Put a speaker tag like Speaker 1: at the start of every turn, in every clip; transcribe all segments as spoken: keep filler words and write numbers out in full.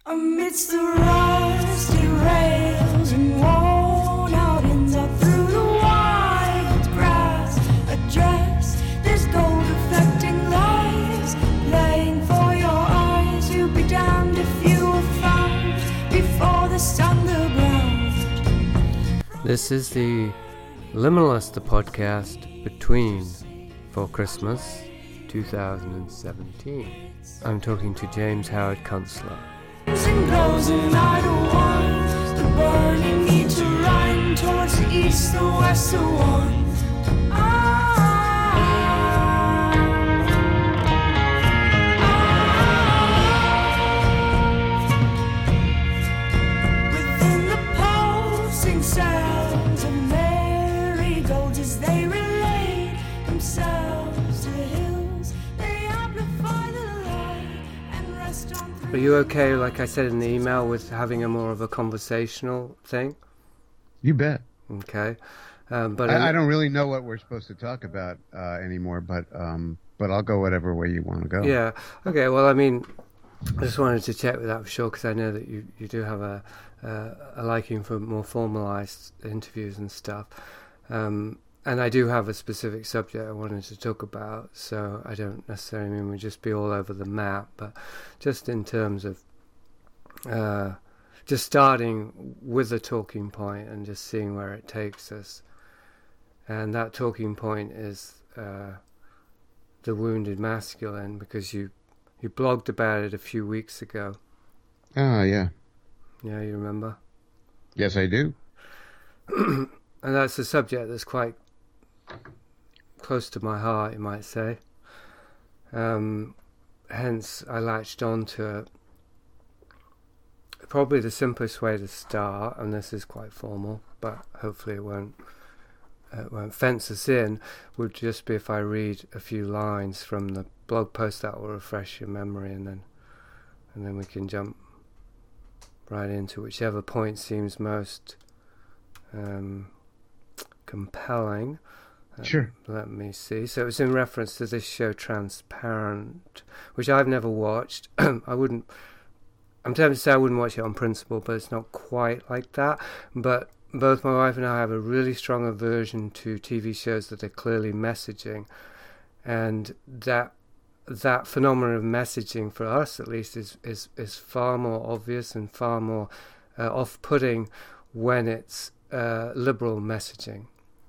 Speaker 1: Amidst the rusty rails and worn out ends up through the wild grass, address this gold reflecting lights playing for your eyes. You'd be damned if you were found before the underground.
Speaker 2: This is the Liminalist, the podcast between For Christmas two thousand seventeen. I'm talking to James Howard Kunstler.
Speaker 1: And blows and idle ones, the burning need to run towards the east, the west, the one. Within the pulsing sounds of marigolds as they relate themselves to the hills, they amplify the light and rest on.
Speaker 2: Are you okay, like I said in the email, with having a more of a conversational thing?
Speaker 3: You bet.
Speaker 2: Okay. Um, but
Speaker 3: I, I don't really know what we're supposed to talk about uh, anymore, but um, but I'll go whatever way you want to go.
Speaker 2: Yeah. Okay. Well, I mean, I just wanted to check with that for sure, because I know that you, you do have a uh, a liking for more formalized interviews and stuff. Um, and I do have a specific subject I wanted to talk about, so I don't necessarily mean we just be all over the map, but just in terms of uh, just starting with a talking point and just seeing where it takes us. And that talking point is uh, the wounded masculine, because you you blogged about it a few weeks ago.
Speaker 3: Ah, yeah.
Speaker 2: Yeah, you remember?
Speaker 3: Yes, I do.
Speaker 2: And that's a subject that's quite close to my heart, you might say. Um, hence, I latched on to it. Probably the simplest way to start, and this is quite formal, but hopefully it won't, uh, won't fence us in, would just be if I read a few lines from the blog post that will refresh your memory, and then and then we can jump right into whichever point seems most um, compelling. Uh,
Speaker 3: Sure.
Speaker 2: Let me see. So it was in reference to this show Transparent, which I've never watched. I wouldn't, I'm tempted to say I wouldn't watch it on principle, but it's not quite like that. But both my wife and I have a really strong aversion to T V shows that are clearly messaging. And that that phenomenon of messaging, for us at least, is, is, is far more obvious and far more uh, off-putting when it's uh, liberal messaging.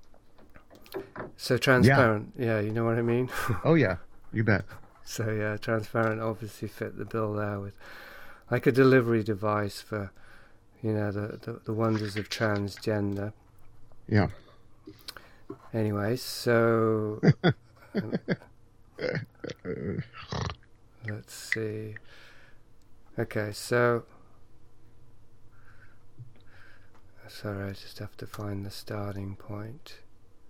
Speaker 2: So Transparent, yeah. yeah, you know what I mean?
Speaker 3: Oh, yeah, you bet.
Speaker 2: So, yeah, Transparent obviously fit the bill there with like a delivery device for, you know, the, the, the wonders of transgender.
Speaker 3: Yeah.
Speaker 2: Anyway, so um, let's see. Okay, so sorry, I just have to find the starting point.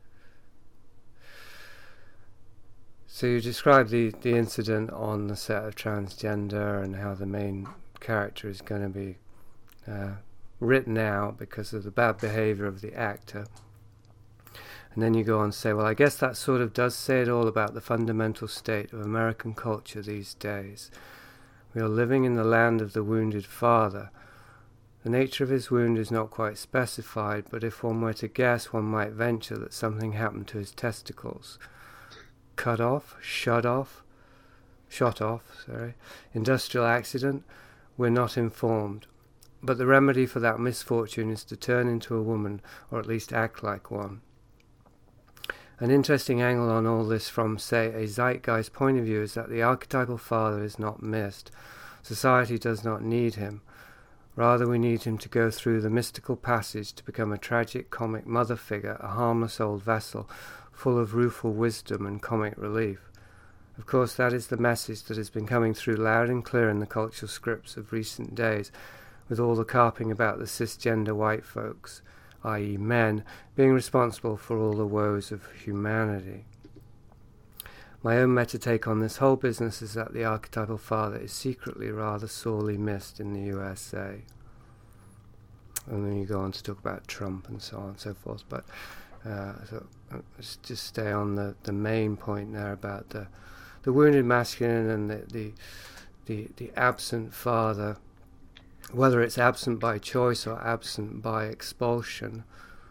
Speaker 2: So you describe the, the incident on the set of Transgender and how the main character is going to be uh, written out because of the bad behavior of the actor. And then you go on to say, well, I guess that sort of does say it all about the fundamental state of American culture these days. We are living in the land of the wounded father. The nature of his wound is not quite specified, but if one were to guess, one might venture that something happened to his testicles. Cut off, shut off, shot off, sorry, industrial accident, we're not informed. But the remedy for that misfortune is to turn into a woman, or at least act like one. An interesting angle on all this from, say, a zeitgeist point of view is that the archetypal father is not missed. Society does not need him. Rather, we need him to go through the mystical passage to become a tragic comic mother figure, a harmless old vessel, full of rueful wisdom and comic relief. Of course, that is the message that has been coming through loud and clear in the cultural scripts of recent days, with all the carping about the cisgender white folks, that is men, being responsible for all the woes of humanity. My own meta-take on this whole business is that the archetypal father is secretly rather sorely missed in the U S A. And then you go on to talk about Trump and so on and so forth, but Uh, so uh, let's just stay on the, the main point there about the the wounded masculine and the the the, the absent father whether it's absent by choice or absent by expulsion.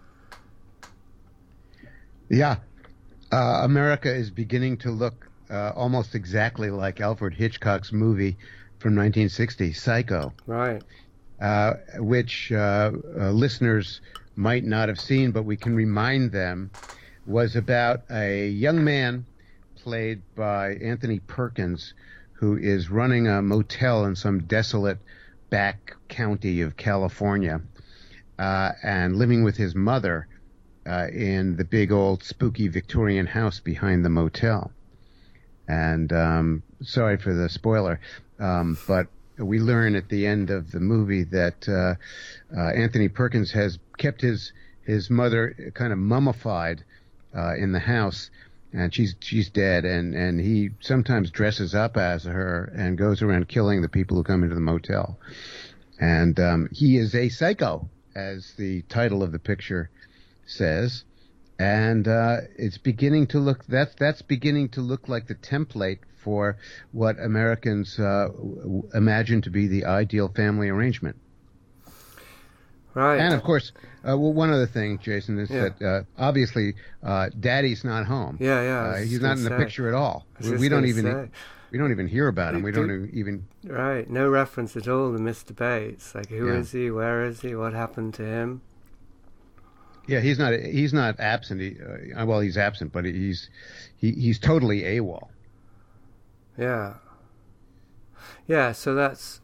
Speaker 3: Yeah. Uh, America is beginning to look uh, almost exactly like Alfred Hitchcock's movie from nineteen sixty, Psycho.
Speaker 2: Right.
Speaker 3: Uh, which uh, uh, listeners might not have seen, but we can remind them, was about a young man played by Anthony Perkins, who is running a motel in some desolate back county of California, uh, and living with his mother uh, in the big old spooky Victorian house behind the motel. And um, sorry for the spoiler, um, but we learn at the end of the movie that uh, uh, Anthony Perkins has kept his his mother kind of mummified uh, in the house, and she's she's dead. And, and he sometimes dresses up as her and goes around killing the people who come into the motel. And um, he is a psycho, as the title of the picture says. And uh, it's beginning to look that's that's beginning to look like the template for what Americans uh, w- imagine to be the ideal family arrangement.
Speaker 2: Right.
Speaker 3: And of course, uh, well, one other thing, Jason, is
Speaker 2: Yeah.
Speaker 3: that uh, obviously uh, Daddy's not home.
Speaker 2: Yeah, yeah. I
Speaker 3: Uh,
Speaker 2: was
Speaker 3: he's
Speaker 2: just
Speaker 3: not
Speaker 2: gonna
Speaker 3: in the
Speaker 2: say.
Speaker 3: picture at all.
Speaker 2: I was
Speaker 3: We,
Speaker 2: just
Speaker 3: we don't
Speaker 2: gonna
Speaker 3: even
Speaker 2: say.
Speaker 3: we don't even hear about him. We
Speaker 2: Do-
Speaker 3: don't even.
Speaker 2: Right. No reference at all to Mister Bates. Like, who
Speaker 3: Yeah.
Speaker 2: is he? Where is he? What happened to him?
Speaker 3: Yeah, he's not. He's not absent. He, uh, well, he's absent, but he's he, he's totally AWOL.
Speaker 2: Yeah. Yeah, so that's,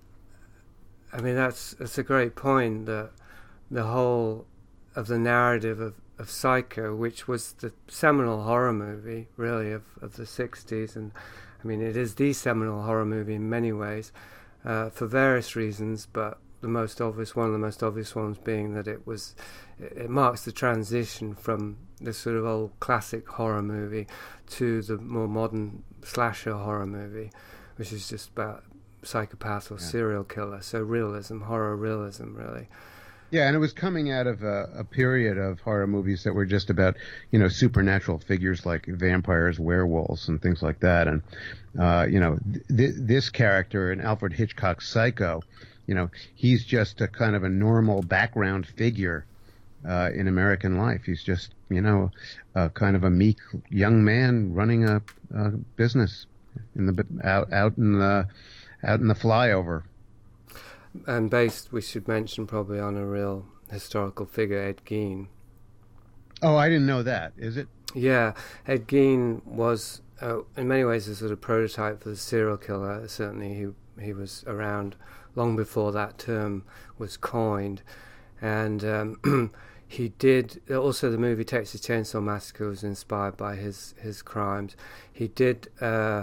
Speaker 2: I mean, that's that's a great point, that the whole of the narrative of, of Psycho, which was the seminal horror movie, really, of, of the sixties, and I mean, it is the seminal horror movie in many ways, uh, for various reasons, but the most obvious, one of the most obvious ones being that it was, it, it marks the transition from this sort of old classic horror movie to the more modern slasher horror movie, which is just about psychopath or
Speaker 3: Yeah.
Speaker 2: serial killer. So realism, horror realism, really.
Speaker 3: Yeah, and it was coming out of a, a period of horror movies that were just about, you know, supernatural figures like vampires, werewolves, and things like that. And, uh, you know, th- th- this character in Alfred Hitchcock's Psycho, you know, he's just a kind of a normal background figure uh, in American life. He's just, you know, uh, kind of a meek young man running a, a business in the out out in the out in the flyover.
Speaker 2: And based, we should mention, probably on a real historical figure, Ed Gein.
Speaker 3: Oh, I didn't know that. Is it?
Speaker 2: Yeah, Ed Gein was, uh, in many ways, a sort of prototype for the serial killer. Certainly, he he was around long before that term was coined, and um, he did. Also, the movie Texas Chainsaw Massacre was inspired by his his crimes. He did uh,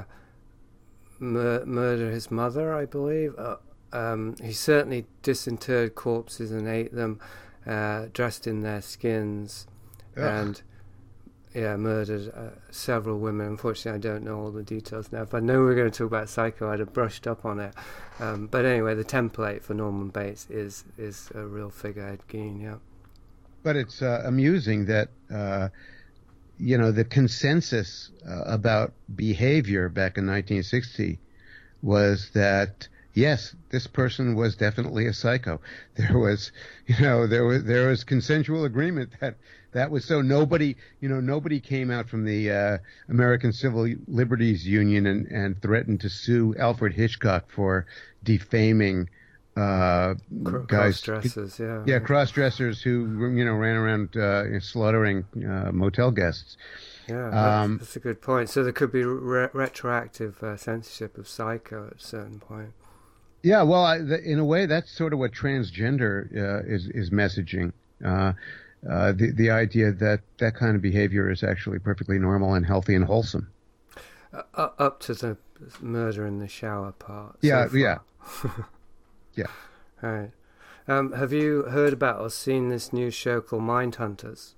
Speaker 2: mur- murder his mother, I believe. Uh, um, he certainly disinterred corpses and ate them, uh, dressed in their skins,
Speaker 3: Ugh.
Speaker 2: and yeah, murdered uh, several women. Unfortunately, I don't know all the details now. If I know we were going to talk about Psycho, I'd have brushed up on it. Um, but anyway, the template for Norman Bates is is a real figure, Ed Gein, yeah.
Speaker 3: But it's uh, amusing that, uh, you know, the consensus uh, about behavior back in nineteen sixty was that, yes, this person was definitely a psycho. There was, you know, there was there was consensual agreement that that was so. Nobody, you know, nobody came out from the uh, American Civil Liberties Union and, and threatened to sue Alfred Hitchcock for defaming uh,
Speaker 2: Cr-
Speaker 3: guys.
Speaker 2: Cross-dressers, yeah.
Speaker 3: Yeah, cross-dressers who, you know, ran around uh, slaughtering uh, motel guests.
Speaker 2: Yeah, that's,
Speaker 3: Um,
Speaker 2: that's a good point. So there could be re- retroactive uh, censorship of Psycho at a certain point.
Speaker 3: Yeah, well, I, the, in a way, that's sort of what transgender uh, is is messaging. Uh, uh, the the idea that that kind of behavior is actually perfectly normal and healthy and wholesome.
Speaker 2: Uh, up to the murder in the shower part. so
Speaker 3: Yeah,
Speaker 2: far.
Speaker 3: yeah, yeah.
Speaker 2: Right. Um, have you heard about or seen this new show called Mindhunters?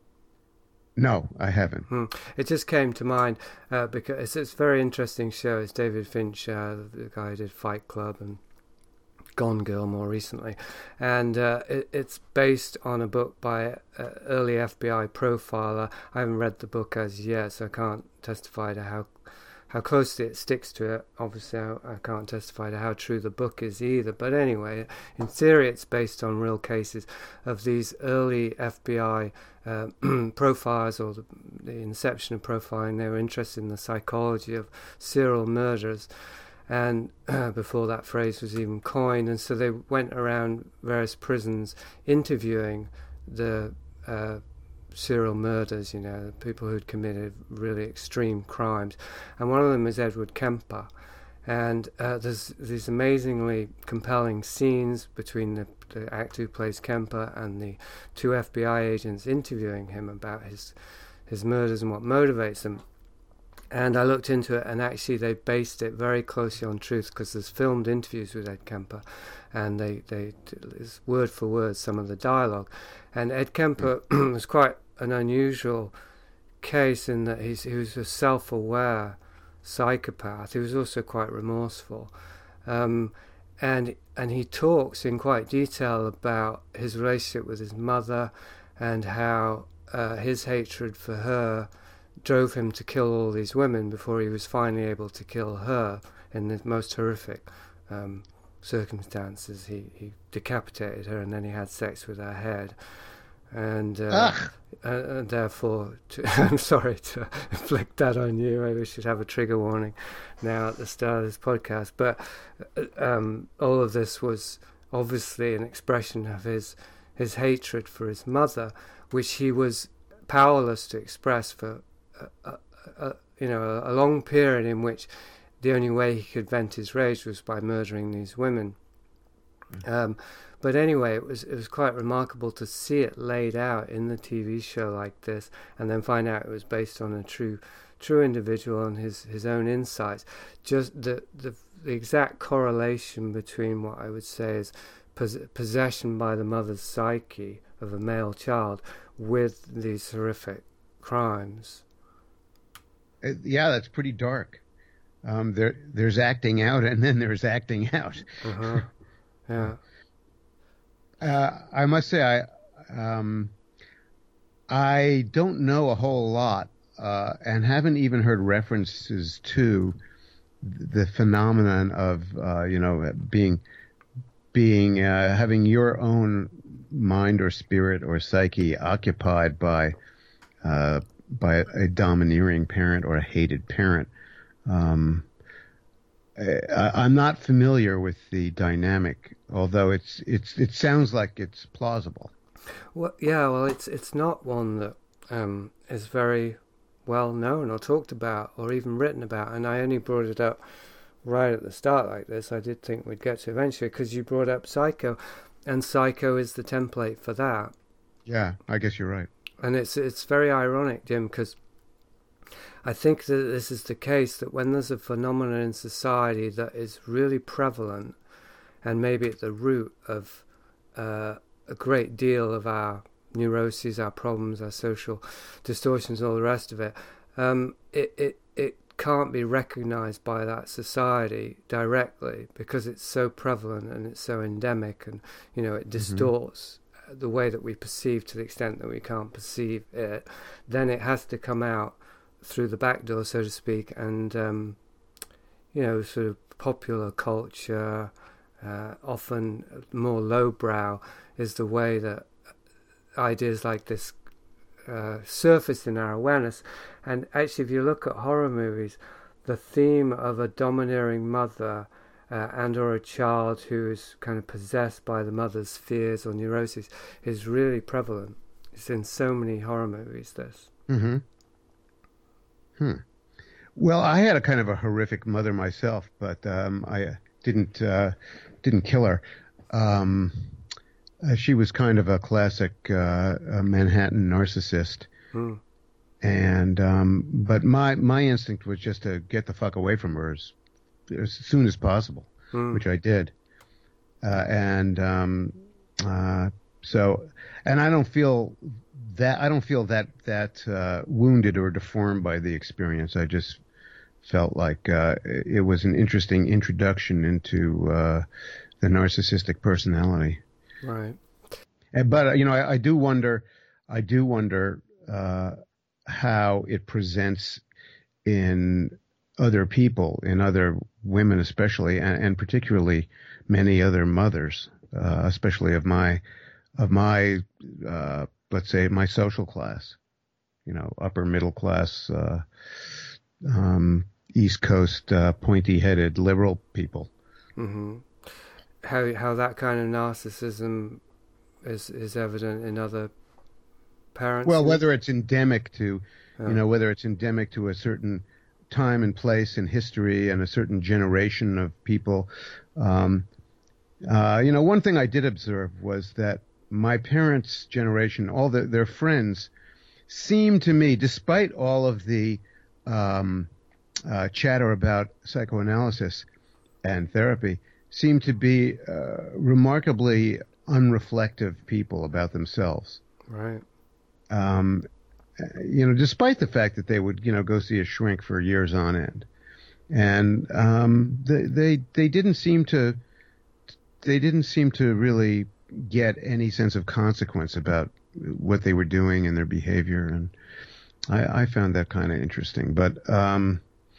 Speaker 3: No, I haven't.
Speaker 2: Hmm. It just came to mind uh, because it's, it's a very interesting show. It's David Finch, uh, the guy who did Fight Club and Gone Girl more recently, and uh, it, it's based on a book by an early F B I profiler. I haven't read the book as yet, so I can't testify to how how closely it sticks to it. Obviously, I, I can't testify to how true the book is either. But anyway, in theory, it's based on real cases of these early F B I uh, profiles, or the, the inception of profiling. They were interested in the psychology of serial murderers, and uh, before that phrase was even coined. And so they went around various prisons interviewing the uh, serial murders, you know, people who'd committed really extreme crimes. And one of them is Edward Kemper. And uh, there's these amazingly compelling scenes between the, the actor who plays Kemper and the two F B I agents interviewing him about his his murders and what motivates them. And I looked into it, and actually they based it very closely on truth, because there's filmed interviews with Ed Kemper, and they, they it's word for word some of the dialogue. And Ed Kemper was quite an unusual case in that he's, he was a self-aware psychopath. He was also quite remorseful. Um, and and he talks in quite detail about his relationship with his mother, and how uh, his hatred for her drove him to kill all these women before he was finally able to kill her in the most horrific um, circumstances. He, he decapitated her, and then he had sex with her head. And, uh, and, and therefore, to, I'm sorry to inflict that on you. Maybe we should have a trigger warning now at the start of this podcast. But um, all of this was obviously an expression of his his hatred for his mother, which he was powerless to express for a, a, a, you know a, a long period, in which the only way he could vent his rage was by murdering these women. Um, but anyway, it was it was quite remarkable to see it laid out in the T V show like this, and then find out it was based on a true true individual and his, his own insights. Just the, the the exact correlation between what I would say is pos- possession by the mother's psyche of a male child with these horrific crimes.
Speaker 3: Uh, yeah, that's pretty dark. Um, there, there's acting out, and then there's acting out.
Speaker 2: Uh-huh. Yeah.
Speaker 3: Uh, I must say, I um, I don't know a whole lot, uh, and haven't even heard references to the phenomenon of uh, you know being being uh, having your own mind or spirit or psyche occupied by uh, by a domineering parent or a hated parent. Um, I, I'm not familiar with the dynamic, although it's it's it sounds like it's plausible.
Speaker 2: Well, yeah, well, it's it's not one that um, is very well known or talked about or even written about, and I only brought it up right at the start like this. I did think we'd get to eventually, because you brought up Psycho, and Psycho is the template for that.
Speaker 3: Yeah, I guess you're right.
Speaker 2: And it's it's very ironic, Jim, because I think that this is the case, that when there's a phenomenon in society that is really prevalent and maybe at the root of uh, a great deal of our neuroses, our problems, our social distortions, and all the rest of it, um, it, it, it can't be recognized by that society directly, because it's so prevalent and it's so endemic, and you know it distorts mm-hmm. the way that we perceive to the extent that we can't perceive it. Then it has to come out through the back door, so to speak, and um, you know, sort of popular culture, uh, often more lowbrow, is the way that ideas like this uh, surface in our awareness. And actually, if you look at horror movies, the theme of a domineering mother uh, and or a child who is kind of possessed by the mother's fears or neuroses is really prevalent. It's in so many horror movies, this.
Speaker 3: Mm-hmm. Hmm. Well, I had a kind of a horrific mother myself, but um, I didn't uh, didn't kill her. Um, uh, she was kind of a classic uh, a Manhattan narcissist,
Speaker 2: Hmm.
Speaker 3: and um, but my my instinct was just to get the fuck away from her as, as soon as possible,
Speaker 2: Hmm.
Speaker 3: which I did, uh, and um, uh, so and I don't feel. That I don't feel that that uh, wounded or deformed by the experience. I just felt like uh, it was an interesting introduction into uh, the narcissistic personality.
Speaker 2: Right.
Speaker 3: And, but uh, you know, I, I do wonder. I do wonder uh, how it presents in other people, in other women especially, and, and particularly many other mothers, uh, especially of my of my uh, let's say my social class, you know, upper middle class, uh, um, East Coast uh, pointy-headed liberal people.
Speaker 2: Mm-hmm. How how that kind of narcissism is is evident in other parents?
Speaker 3: Well, whether it's endemic to,
Speaker 2: yeah.
Speaker 3: you know, whether it's endemic to a certain time and place in history and a certain generation of people. Um, uh, you know, one thing I did observe was that my parents' generation, all the, their friends, seemed to me, despite all of the um, uh, chatter about psychoanalysis and therapy, seemed to be uh, remarkably unreflective people about themselves.
Speaker 2: Right.
Speaker 3: Um, you know, despite the fact that they would, you know, go see a shrink for years on end, and um, they, they they didn't seem to they didn't seem to really get any sense of consequence about what they were doing and their behavior, and I, I found that kind of interesting. But um,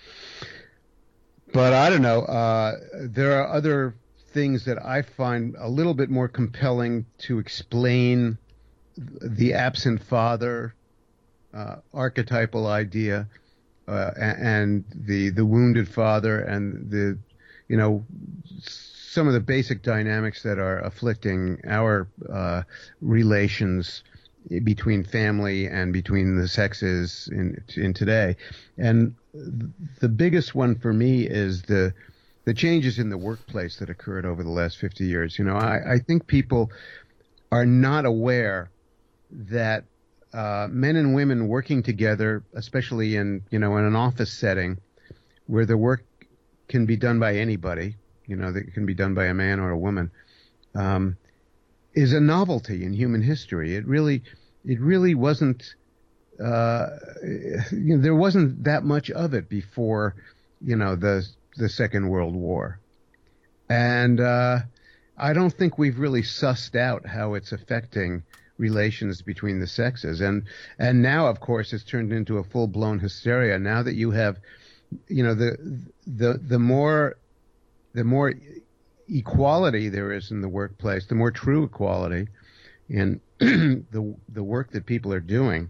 Speaker 3: but I don't know. Uh, there are other things that I find a little bit more compelling to explain the absent father uh, archetypal idea, uh, and the the wounded father, and the, you know, some of the basic dynamics that are afflicting our uh, relations between family and between the sexes in in today. And the biggest one for me is the the changes in the workplace that occurred over the last fifty years. You know, I, I think people are not aware that uh, men and women working together, especially in, you know, in an office setting where the work can be done by anybody, you know, that can be done by a man or a woman, um, is a novelty in human history. It really, it really wasn't, uh, you know, there wasn't that much of it before, you know, the, the Second World War. And, uh, I don't think we've really sussed out how it's affecting relations between the sexes. And, and now, of course, it's turned into a full-blown hysteria. Now that you have, you know, the, the, the more, the more equality there is in the workplace, the more true equality in the, the work that people are doing,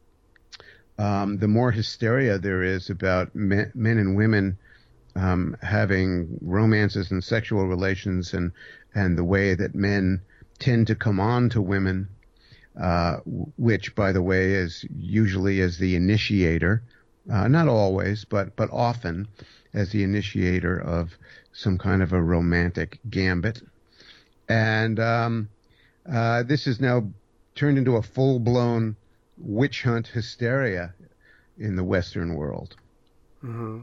Speaker 3: um, the more hysteria there is about men, men and women, um, having romances and sexual relations, and, and the way that men tend to come on to women, uh, which, by the way, is usually as the initiator, uh, not always, but, but often as the initiator of some kind of a romantic gambit. And um, uh, this is now turned into a full-blown witch hunt hysteria in the Western world.
Speaker 2: Mm-hmm.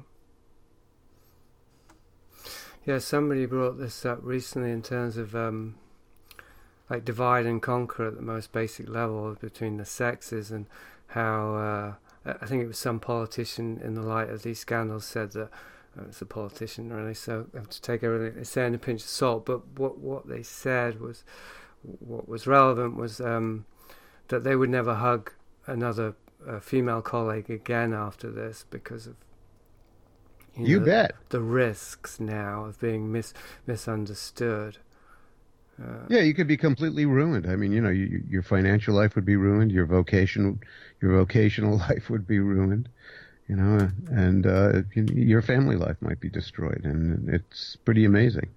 Speaker 2: Yeah, somebody brought this up recently in terms of um, like divide and conquer at the most basic level between the sexes, and how uh, I think it was some politician in the light of these scandals said that uh, it's a politician really, so I have to take everything they say in a pinch of salt. But what what they said was, what was relevant was um, that they would never hug another uh, female colleague again after this because of you,
Speaker 3: you
Speaker 2: know,
Speaker 3: bet
Speaker 2: the risks now of being mis- misunderstood. Uh,
Speaker 3: yeah, you could be completely ruined. I mean, you know, you, your financial life would be ruined. Your vocational, your vocational life would be ruined. You know, and uh, your family life might be destroyed, and it's pretty amazing.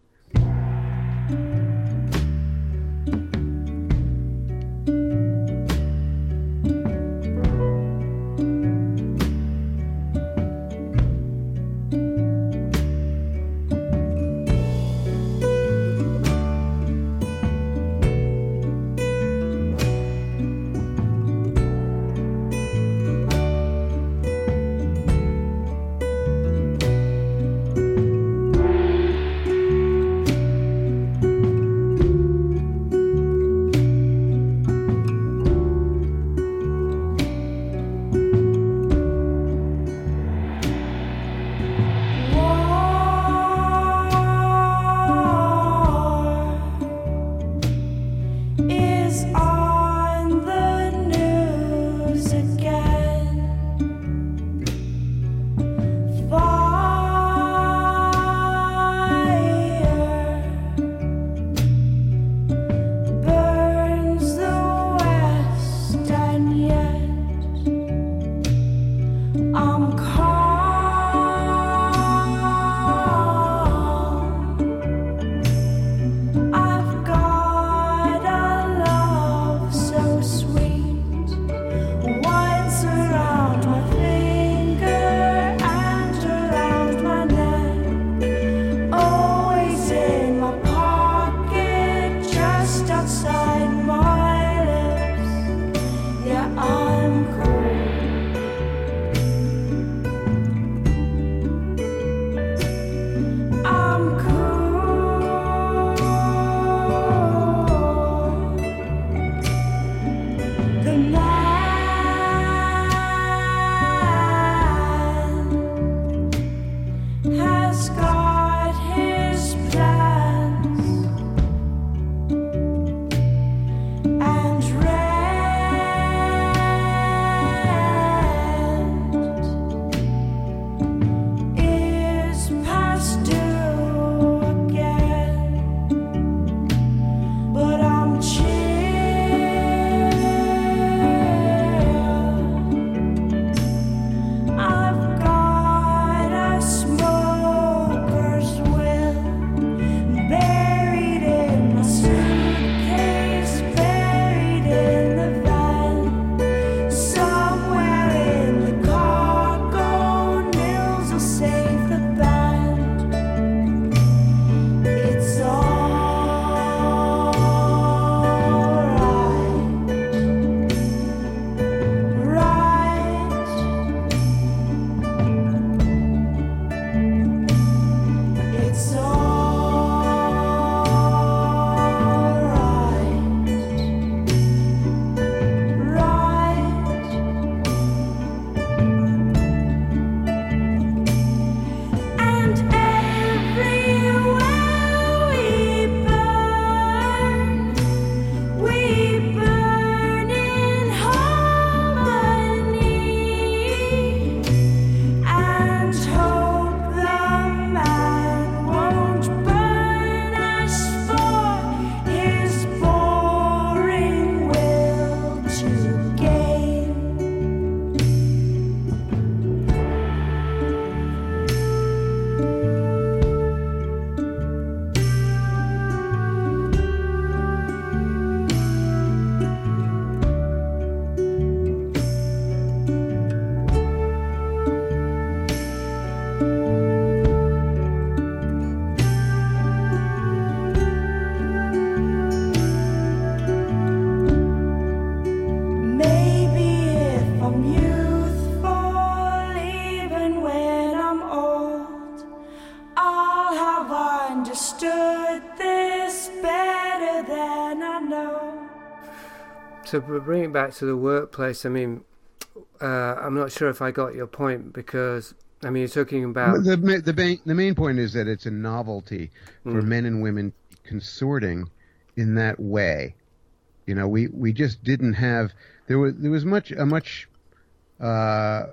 Speaker 1: now.
Speaker 2: To bring it back to the workplace, I mean, uh, I'm not sure if I got your point, because I mean, you're talking about
Speaker 3: the the main the main point is that it's a novelty for
Speaker 2: Mm.
Speaker 3: men and women consorting in that way. You know, we, we just didn't have there was there was much a much uh,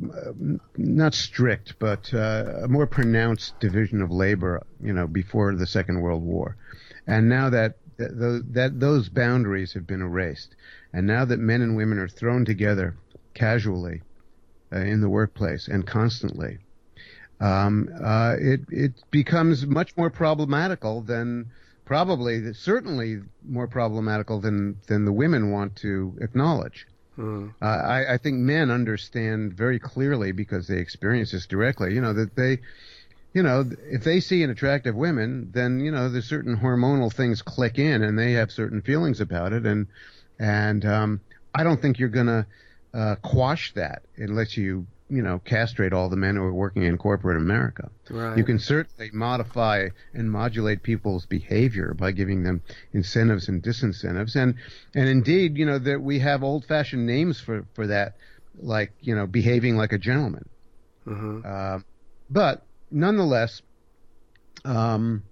Speaker 3: not strict but uh, a more pronounced division of labor, you know, before the Second World War, and now that that that those boundaries have been erased, and now that men and women are thrown together casually uh, in the workplace and constantly, um, uh, it it becomes much more problematical than. Probably, certainly more problematical than, than the women want to acknowledge.
Speaker 2: Mm.
Speaker 3: Uh, I, I think men understand very clearly, because they experience this directly, you know, that they, you know, if they see an attractive woman, then, you know, there's certain hormonal things click in and they have certain feelings about it. And, and um, I don't think you're going to uh, quash that unless you, you know, castrate all the men who are working in corporate America.
Speaker 2: Right.
Speaker 3: You can certainly modify and modulate people's behavior by giving them incentives and disincentives. And, and indeed, you know, that we have old-fashioned names for, for that, like, you know, behaving like a gentleman.
Speaker 2: Mm-hmm.
Speaker 3: Uh, but nonetheless, um,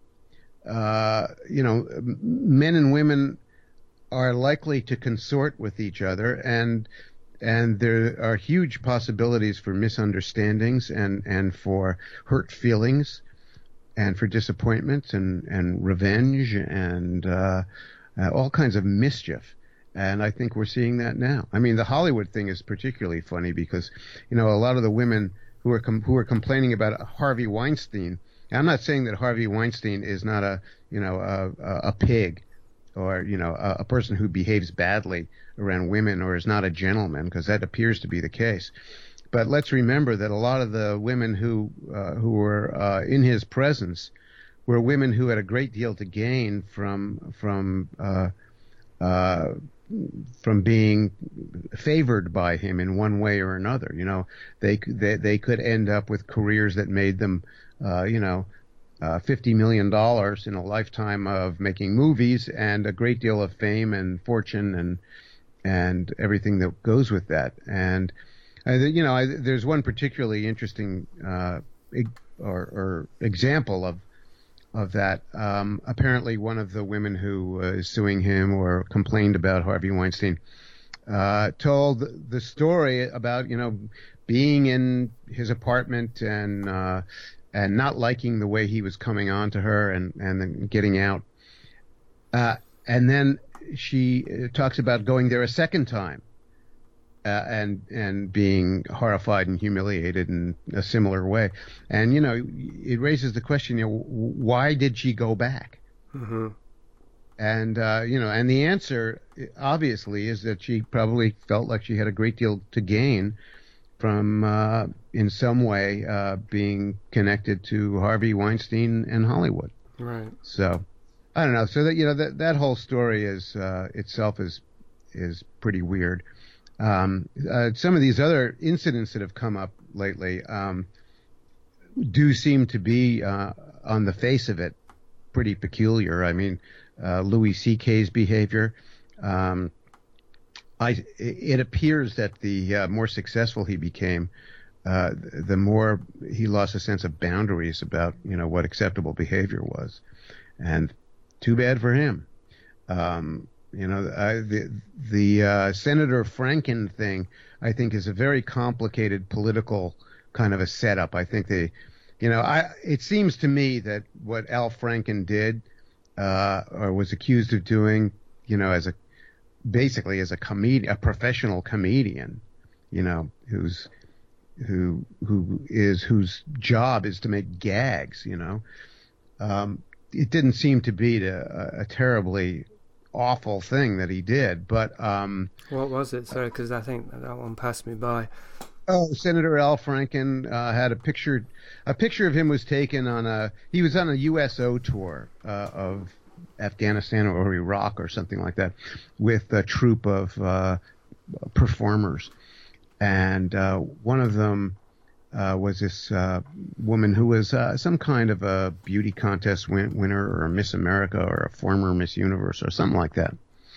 Speaker 3: uh, you know, men and women are likely to consort with each other, and And there are huge possibilities for misunderstandings and, and for hurt feelings and for disappointment and, and revenge and uh, uh, all kinds of mischief. And I think we're seeing that now. I mean, the Hollywood thing is particularly funny because, you know, a lot of the women who are com- who are complaining about Harvey Weinstein. I'm not saying that Harvey Weinstein is not a, you know, a, a pig or, you know, a, a person who behaves badly around women or is not a gentleman, because that appears to be the case. But let's remember that a lot of the women who uh, who were uh, in his presence were women who had a great deal to gain from from uh, uh, from being favored by him in one way or another. You know, they they they could end up with careers that made them, uh, you know, uh, fifty million dollars in a lifetime of making movies and a great deal of fame and fortune and and everything that goes with that. And I, you know, I, there's one particularly interesting uh, or, or example of of that. Um, apparently, one of the women who uh, is suing him or complained about Harvey Weinstein uh, told the story about, you know, being in his apartment and uh, and not liking the way he was coming on to her and and then getting out. Uh, and then she talks about going there a second time uh, and and being horrified and humiliated in a similar way. And, you know, it raises the question, you know, why did she go back?
Speaker 2: Mm-hmm.
Speaker 3: And, uh, you know, and the answer, obviously, is that she probably felt like she had a great deal to gain from, uh, in some way, uh, being connected to Harvey Weinstein and Hollywood.
Speaker 2: Right.
Speaker 3: So, I don't know. So that, you know, that that whole story is uh, itself is is pretty weird. Um, uh, some of these other incidents that have come up lately um, do seem to be, uh, on the face of it, pretty peculiar. I mean, uh, Louis C K's behavior. Um, I it appears that the uh, more successful he became, uh, the more he lost a sense of boundaries about, you know, what acceptable behavior was, and too bad for him. Um, you know, I, the the uh, Senator Franken thing, I think, is a very complicated political kind of a setup. I think they, you know, I it seems to me that what Al Franken did uh, or was accused of doing, you know, as a basically as a comedian, a professional comedian, you know, who's who who is whose job is to make gags, you know. Um, It didn't seem to be a, a terribly awful thing that he did, but um,
Speaker 2: what was it? Sorry, because I think that one passed me by.
Speaker 3: Oh, Senator Al Franken uh, had a picture. A picture of him was taken on a. He was on a U S O tour uh, of Afghanistan or Iraq or something like that, with a troupe of uh, performers, and uh, one of them. Uh, was this uh, woman who was uh, some kind of a beauty contest win- winner or a Miss America or a former Miss Universe or something like that.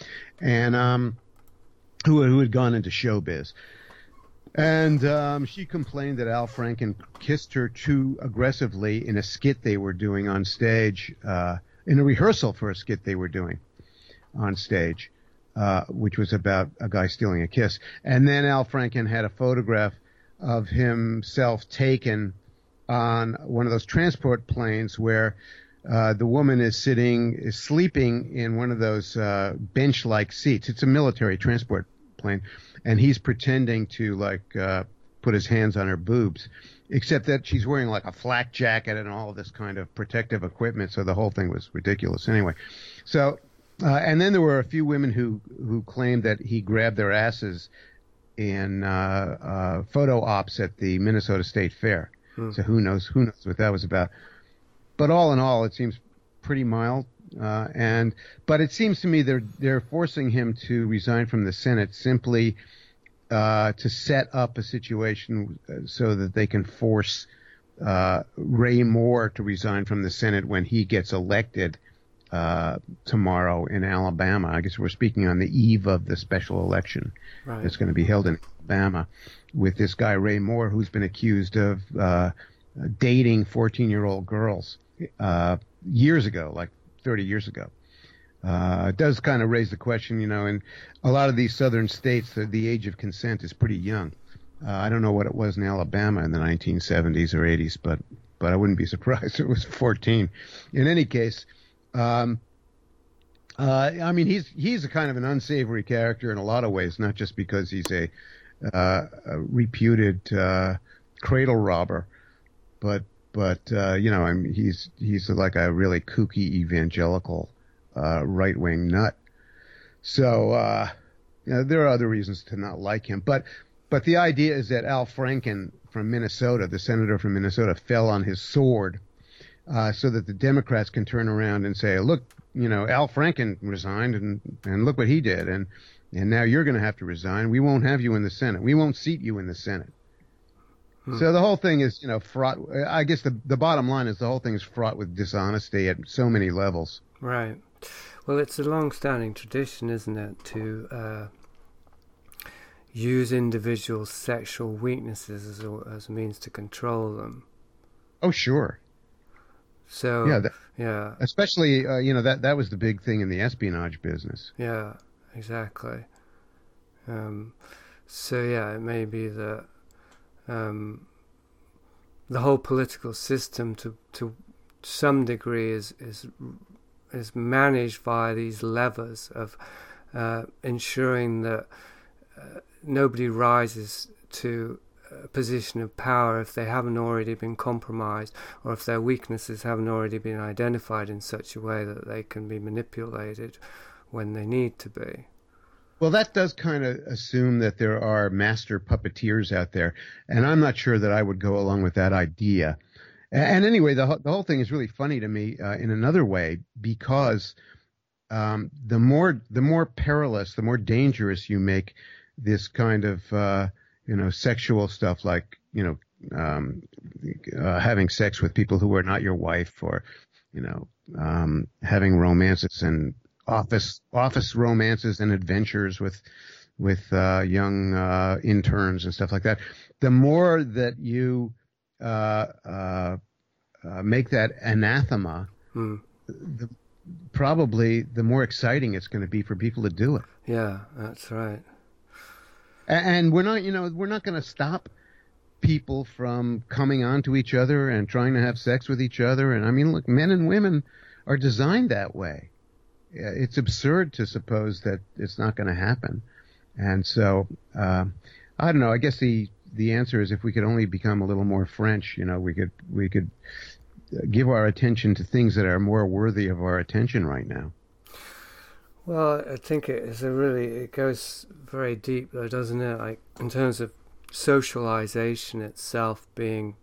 Speaker 3: and um, who who had gone into showbiz. And um, she complained that Al Franken kissed her too aggressively in a skit they were doing on stage, uh, in a rehearsal for a skit they were doing on stage, uh, which was about a guy stealing a kiss. And then Al Franken had a photograph of himself taken on one of those transport planes where uh, the woman is sitting, is sleeping in one of those uh, bench-like seats. It's a military transport plane. And he's pretending to, like, uh, put his hands on her boobs, except that she's wearing, like, a flak jacket and all of this kind of protective equipment, so the whole thing was ridiculous anyway. So, uh, and then there were a few women who, who claimed that he grabbed their asses in uh, uh, photo ops at the Minnesota State Fair. Hmm. So who knows, who knows what that was about. But all in all, it seems pretty mild. Uh, and but it seems to me they're they're forcing him to resign from the Senate simply uh, to set up a situation so that they can force uh, Ray Moore to resign from the Senate when he gets elected uh, tomorrow in Alabama. I guess we're speaking on the eve of the special election right. that's going to be held in Alabama with this guy Ray Moore, who's been accused of uh, dating fourteen-year-old girls uh, years ago, like thirty years ago. Uh, it does kind of raise the question, you know, in a lot of these southern states, the, the age of consent is pretty young. Uh, I don't know what it was in Alabama in the nineteen seventies or eighties, but but I wouldn't be surprised if it was fourteen. In any case, um, uh, I mean, he's he's a kind of an unsavory character in a lot of ways, not just because he's a, uh, a reputed uh, cradle robber, but But, uh, you know, I mean, he's he's like a really kooky evangelical uh, right-wing nut. So, uh, you know, there are other reasons to not like him. But but the idea is that Al Franken from Minnesota, the senator from Minnesota, fell on his sword uh, so that the Democrats can turn around and say, look, you know, Al Franken resigned, and, and look what he did. And, and now you're going to have to resign. We won't have you in the Senate. We won't seat you in the Senate. Hmm. So the whole thing is, you know, fraught. I guess the the bottom line is the whole thing is fraught with dishonesty at so many levels.
Speaker 2: Right. Well, it's a long-standing tradition, isn't it, to uh, use individuals' sexual weaknesses as a, as a means to control them.
Speaker 3: Oh, sure.
Speaker 2: So
Speaker 3: yeah, that,
Speaker 2: yeah.
Speaker 3: Especially, uh, you know, that that was the big thing in the espionage business.
Speaker 2: Yeah, exactly. Um, so yeah, it may be that. Um, the whole political system, to to some degree, is is is managed by these levers of uh, ensuring that uh, nobody rises to a position of power if they haven't already been compromised, or if their weaknesses haven't already been identified in such a way that they can be manipulated when they need to be.
Speaker 3: Well, that does kind of assume that there are master puppeteers out there, and I'm not sure that I would go along with that idea. And anyway, the, the whole thing is really funny to me uh, in another way, because um, the more the more perilous, the more dangerous you make this kind of uh, you know sexual stuff, like you know um, uh, having sex with people who are not your wife, or you know um, having romances and office office romances and adventures with with uh, young uh, interns and stuff like that. The more that you uh, uh, uh, make that anathema, hmm. the, probably the more exciting it's going to be for people to do it.
Speaker 2: Yeah, that's right.
Speaker 3: And, and we're not, you know, we're not going to stop people from coming on to each other and trying to have sex with each other. And I mean, look, men and women are designed that way. It's absurd to suppose that it's not going to happen. And so, uh, I don't know, I guess the, the answer is if we could only become a little more French, you know, we could, we could give our attention to things that are more worthy of our attention right now.
Speaker 2: Well, I think it is a really, it goes very deep though, doesn't it? Like in terms of socialization itself being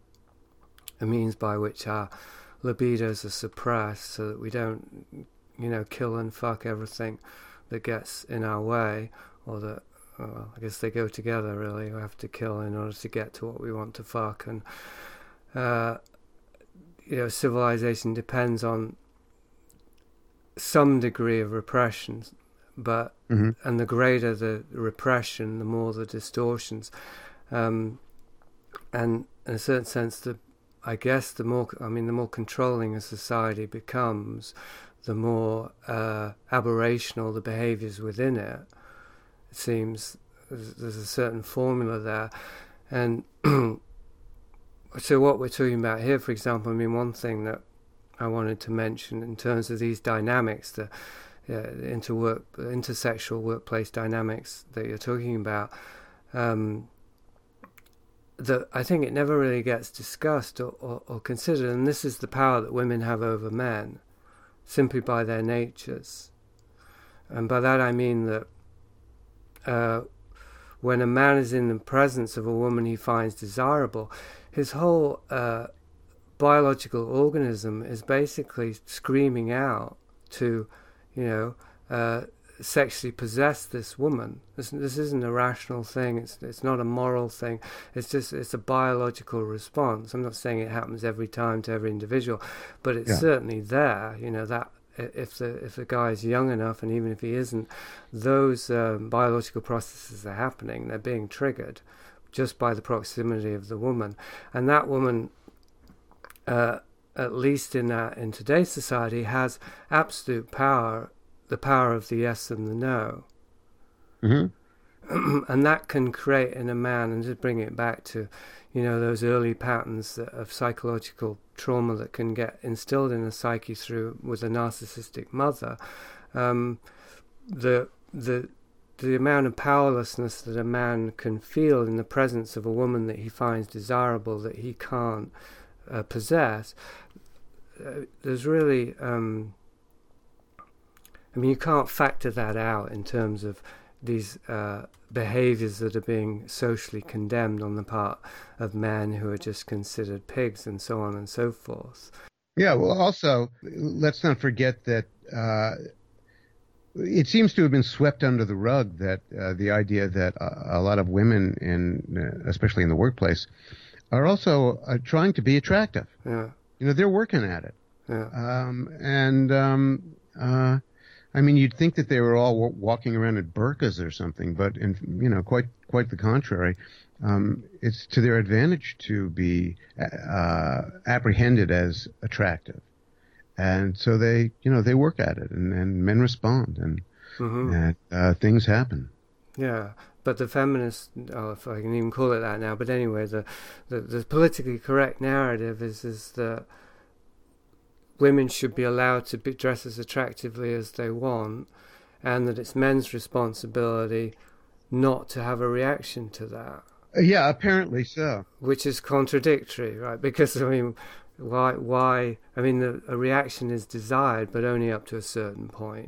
Speaker 2: a means by which our libidos are suppressed so that we don't, you know, kill and fuck everything that gets in our way, or that, well, I guess they go together really. We have to kill in order to get to what we want to fuck, and uh, you know, civilization depends on some degree of repression, but
Speaker 3: Mm-hmm.
Speaker 2: and the greater the repression, the more the distortions, um, and in a certain sense, the I guess the more I mean, the more controlling a society becomes, the more uh, aberrational the behaviours within it. It seems there's, there's a certain formula there, and so what we're talking about here, for example, I mean, one thing that I wanted to mention in terms of these dynamics, the uh, interwork, intersexual workplace dynamics that you're talking about, um, that I think it never really gets discussed or, or, or considered, and this is the power that women have over men, simply by their natures. And by that I mean that uh, when a man is in the presence of a woman he finds desirable, his whole uh, biological organism is basically screaming out to, you know, uh, sexually possess this woman. This, this isn't a rational thing. It's it's not a moral thing. It's just it's a biological response. I'm not saying it happens every time to every individual, but it's
Speaker 3: Yeah.
Speaker 2: certainly there. You know, that if the if the guy is young enough, and even if he isn't, those um, biological processes are happening. They're being triggered just by the proximity of the woman, and that woman, uh, at least in uh, in today's society, has absolute power, the power of the yes and the no.
Speaker 3: Mm-hmm.
Speaker 2: And that can create in a man, and to bring it back to, you know, those early patterns of psychological trauma that can get instilled in a psyche through with a narcissistic mother, um, the the the amount of powerlessness that a man can feel in the presence of a woman that he finds desirable, that he can't uh, possess, uh, there's really, um, I mean, you can't factor that out in terms of these uh, behaviors that are being socially condemned on the part of men who are just considered pigs and so on and so forth.
Speaker 3: Yeah, well, also, let's not forget that uh, it seems to have been swept under the rug that uh, the idea that a, a lot of women, in, uh, especially in the workplace, are also uh, trying to be attractive.
Speaker 2: Yeah,
Speaker 3: You know, they're working at it.
Speaker 2: yeah,
Speaker 3: Um, and, um, uh, I mean, you'd think that they were all w- walking around in burqas or something, but, in, you know, quite quite the contrary. Um, it's to their advantage to be uh, apprehended as attractive. And so they, you know, they work at it, and, and men respond, and,
Speaker 2: mm-hmm.
Speaker 3: and uh, things happen.
Speaker 2: Yeah. But the feminist, oh, if I can even call it that now, but anyway, the, the, the politically correct narrative is, is that women should be allowed to be dress as attractively as they want, and that it's men's responsibility not to have a reaction to that.
Speaker 3: Yeah, apparently so.
Speaker 2: Which is contradictory, right? Because, I mean, why, why, I mean, the, a reaction is desired, but only up to a certain point.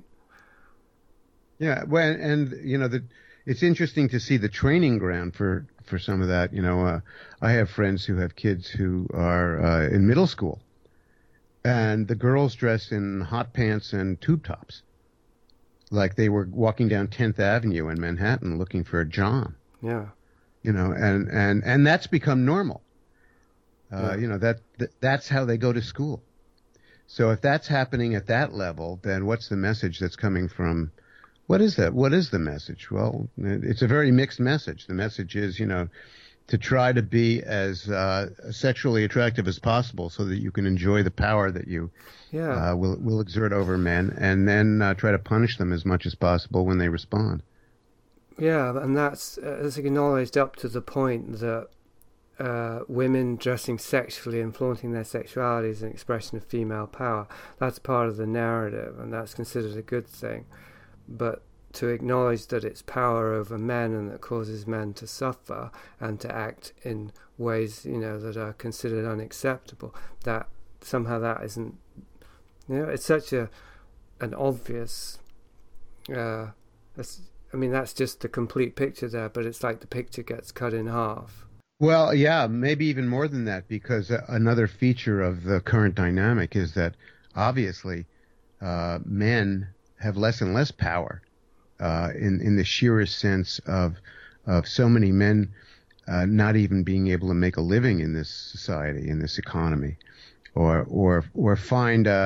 Speaker 3: Yeah, well, and, you know, the, it's interesting to see the training ground for, for some of that. You know, uh, I have friends who have kids who are uh, in middle school, and the girls dress in hot pants and tube tops, like they were walking down tenth Avenue in Manhattan looking for a John.
Speaker 2: Yeah.
Speaker 3: You know, and, and, and that's become normal. Uh,
Speaker 2: Yeah.
Speaker 3: You know, that, that that's how they go to school. So if that's happening at that level, then what's the message that's coming from, what is that? What is the message? Well, it's a very mixed message. The message is, you know, to try to be as uh, sexually attractive as possible so that you can enjoy the power that you
Speaker 2: Yeah.
Speaker 3: uh, will, will exert over men, and then uh, try to punish them as much as possible when they respond.
Speaker 2: Yeah, and that's, uh, that's acknowledged up to the point that uh, women dressing sexually and flaunting their sexuality is an expression of female power. That's part of the narrative, and that's considered a good thing. But to acknowledge that it's power over men and that causes men to suffer and to act in ways, you know, that are considered unacceptable, that somehow that isn't, you know, it's such a an obvious, uh, it's, I mean, that's just the complete picture there, but it's like the picture gets cut in half.
Speaker 3: Well, yeah, maybe even more than that, because uh, another feature of the current dynamic is that obviously uh, men have less and less power uh, in in the sheerest sense of of so many men uh, not even being able to make a living in this society, in this economy, or or or find a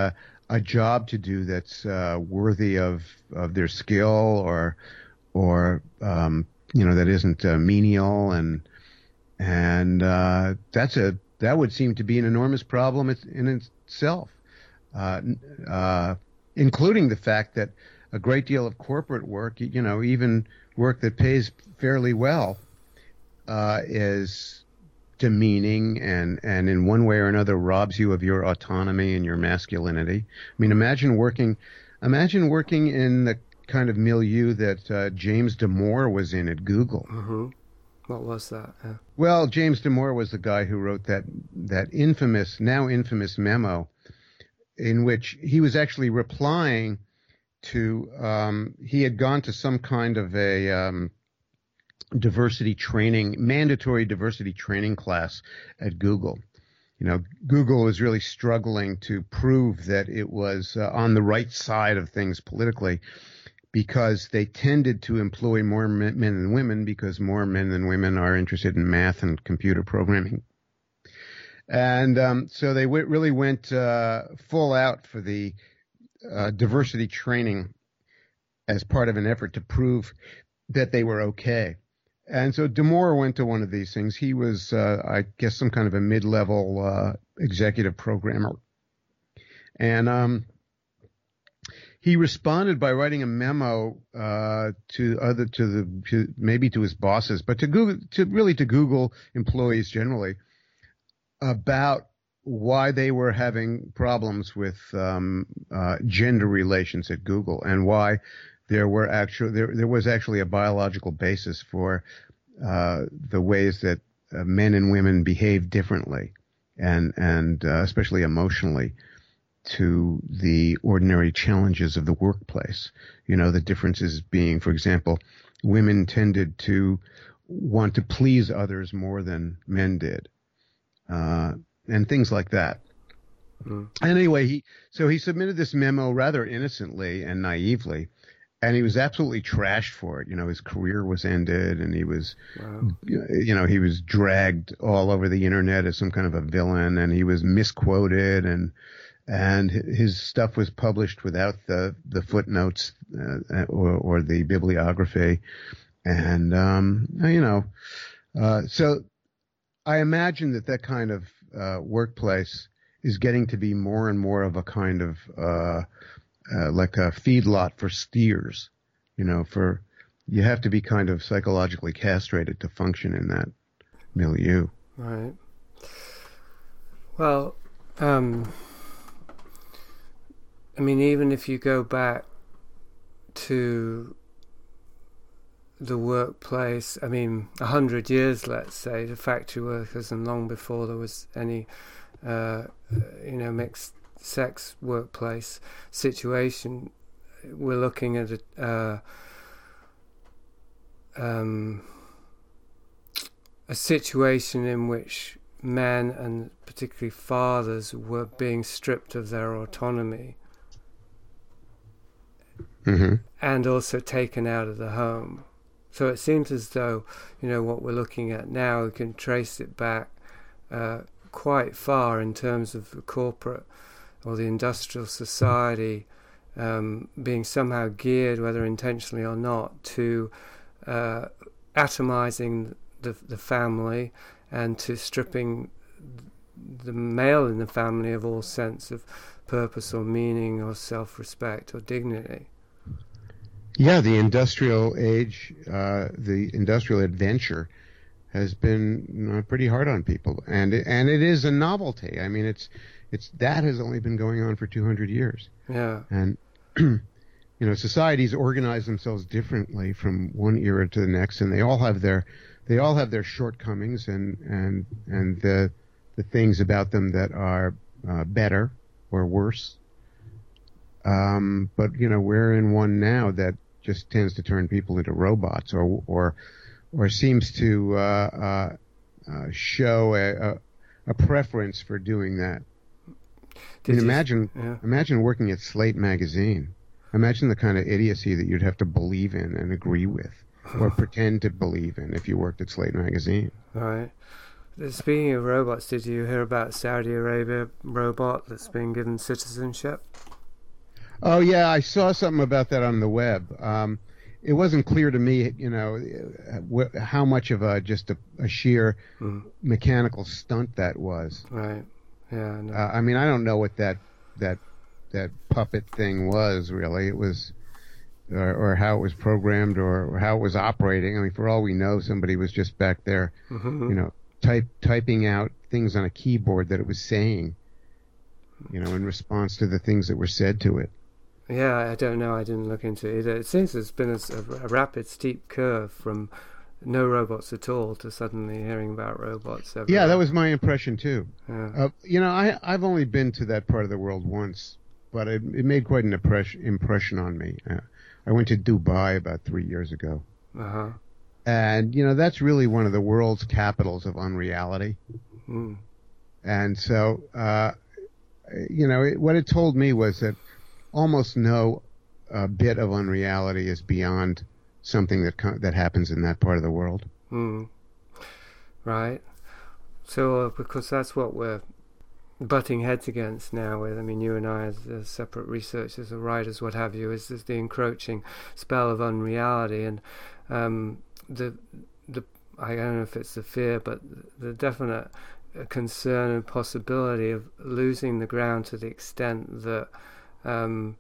Speaker 3: a job to do that's uh, worthy of, of their skill, or or um, you know, that isn't uh, menial, and and uh, that's a that would seem to be an enormous problem in itself, uh, uh, including the fact that a great deal of corporate work, you know, even work that pays fairly well, uh, is demeaning and, and in one way or another robs you of your autonomy and your masculinity. I mean, imagine working, imagine working in the kind of milieu that uh, James Damore was in at Google.
Speaker 2: Mm-hmm. What was that? Yeah.
Speaker 3: Well, James Damore was the guy who wrote that that infamous, now infamous memo, in which he was actually replying to, um, he had gone to some kind of a um, diversity training, mandatory diversity training class at Google. You know, Google was really struggling to prove that it was uh, on the right side of things politically, because they tended to employ more men than women, because more men than women are interested in math and computer programming. And um, so they w- really went uh, full out for the uh, diversity training as part of an effort to prove that they were okay. And so Damore went to one of these things. He was, uh, I guess, some kind of a mid-level uh, executive programmer. And um, he responded by writing a memo uh, to other, to the, to maybe to his bosses, but to Google, to really to Google employees generally, about why they were having problems with um, uh, gender relations at Google, and why there were actually there there was actually a biological basis for uh, the ways that uh, men and women behave differently, and and uh, especially emotionally, to the ordinary challenges of the workplace. You know, the differences being, for example, women tended to want to please others more than men did, uh, and things like that. Mm. Anyway, he so he submitted this memo rather innocently and naively, and he was absolutely trashed for it. You know, his career was ended, and he was, wow. you know, he was dragged all over the internet as some kind of a villain, and he was misquoted, and and his stuff was published without the the footnotes uh, or, or the bibliography, and um, you know, uh, so I imagine that that kind of uh, workplace is getting to be more and more of a kind of uh, uh, like a feedlot for steers. You know, for you have to be kind of psychologically castrated to function in that milieu.
Speaker 2: Right. Well, um, I mean, even if you go back to the workplace, I mean, a hundred years, let's say, the factory workers, and long before there was any, uh, you know, mixed sex workplace situation, we're looking at a, uh, um, a situation in which men, and particularly fathers, were being stripped of their autonomy. Mm-hmm. And also taken out of the home. So it seems as though, you know, what we're looking at now, we can trace it back uh, quite far in terms of the corporate or the industrial society um, being somehow geared, whether intentionally or not, to uh, atomizing the, the family, and to stripping the male in the family of all sense of purpose or meaning or self-respect or dignity.
Speaker 3: Yeah, the industrial age, uh, the industrial adventure has been, you know, pretty hard on people, and it, and it is a novelty. I mean, it's it's that has only been going on for two hundred years.
Speaker 2: Yeah,
Speaker 3: and you know, societies organize themselves differently from one era to the next, and they all have their they all have their shortcomings and and and the the things about them that are uh, better or worse. Um, but you know, we're in one now that just tends to turn people into robots, or or or seems to uh, uh, uh, show a, a, a preference for doing that. I mean, imagine yeah. imagine working at Slate magazine. Imagine the kind of idiocy that you'd have to believe in and agree with, or pretend to believe in, if you worked at Slate magazine.
Speaker 2: Right. Speaking of robots, did you hear about Saudi Arabia robot that's been given citizenship?
Speaker 3: Oh yeah, I saw something about that on the web. Um, it wasn't clear to me, you know, wh- how much of a just a, a sheer
Speaker 2: Mm.
Speaker 3: mechanical stunt that was.
Speaker 2: Right. Yeah. No.
Speaker 3: Uh, I mean, I don't know what that that that puppet thing was really. It was, or, or how it was programmed, or, or how it was operating. I mean, for all we know, somebody was just back there,
Speaker 2: Mhm.
Speaker 3: you know, type typing out things on a keyboard that it was saying, you know, in response to the things that were said to it.
Speaker 2: Yeah, I don't know. I didn't look into it either. It seems there's been a, s- a r- a rapid, steep curve from no robots at all to suddenly hearing about robots.
Speaker 3: Yeah,
Speaker 2: everywhere.
Speaker 3: that was my impression too.
Speaker 2: Yeah.
Speaker 3: Uh, you know, I I've only been to that part of the world once, but it, it made quite an impression impression on me. Uh, I went to Dubai about three years ago,
Speaker 2: Uh-huh.
Speaker 3: and you know that's really one of the world's capitals of unreality.
Speaker 2: Mm.
Speaker 3: And so, uh, you know, it, what it told me was that almost no uh, bit of unreality is beyond something that co- that happens in that part of the world.
Speaker 2: Mm. Right. So, uh, because that's what we're butting heads against now with, I mean, you and I as, as separate researchers or writers, what have you, is, is the encroaching spell of unreality. And um, the, the I don't know if it's the fear, but the definite uh, concern and possibility of losing the ground to the extent that um,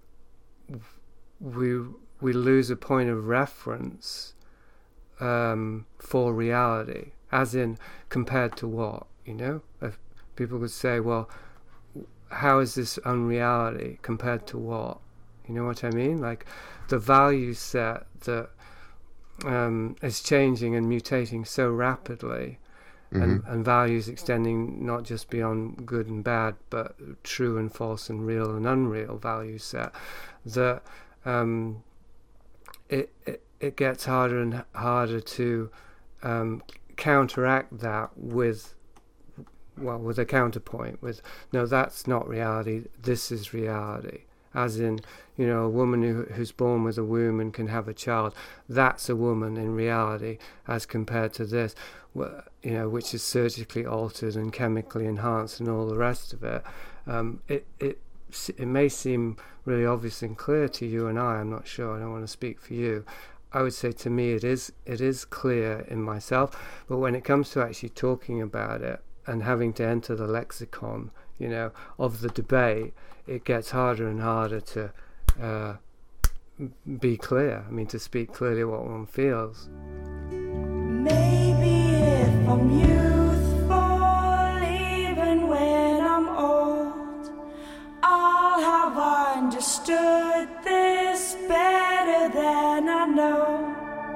Speaker 2: we we lose a point of reference um, for reality, as in compared to what, you know? If people could say, well, how is this unreality compared to what? You know what I mean? Like the value set that um, is changing and mutating so rapidly,
Speaker 3: Mm-hmm.
Speaker 2: and, and values extending not just beyond good and bad, but true and false and real and unreal value set, that um, it, it it gets harder and harder to um, counteract that with, well, with a counterpoint, with, no, that's not reality, this is reality. As in, you know, a woman who, who's born with a womb and can have a child, that's a woman in reality, as compared to this, wh- you know, which is surgically altered and chemically enhanced and all the rest of it. Um, it, it, it may seem really obvious and clear to you and I, I'm not sure, I don't want to speak for you. I would say to me it is it is clear in myself, but when it comes to actually talking about it and having to enter the lexicon, you know, of the debate, it gets harder and harder to uh, be clear. I mean, to speak clearly what one feels.
Speaker 1: Maybe if I'm youthful, even when I'm old, I'll have understood this better than I know.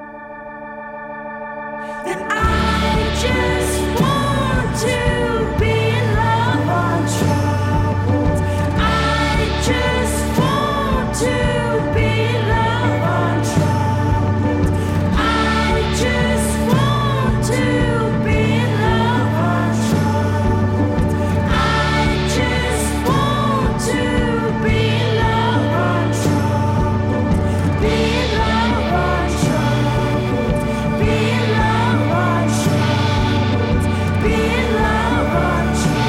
Speaker 1: That I just want to be in love untroubled. I just want to be in love untroubled. I just want to be in love untroubled. I just want to be in love untroubled. Be in love untroubled. Be in love untroubled. Be in love untroubled.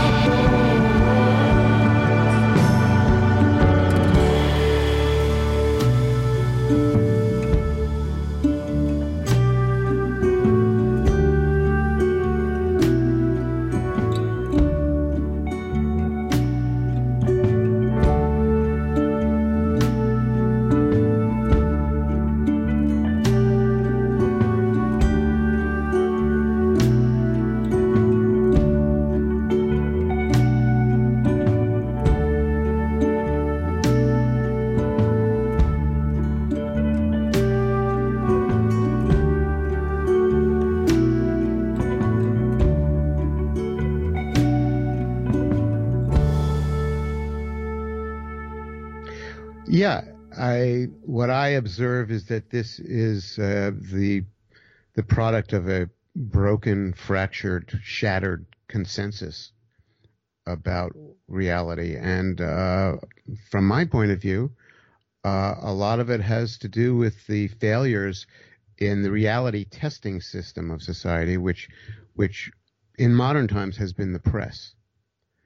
Speaker 3: Yeah, I what I observe is that this is uh, the the product of a broken, fractured, shattered consensus about reality, and uh, from my point of view, uh, a lot of it has to do with the failures in the reality testing system of society, which which in modern times has been the press.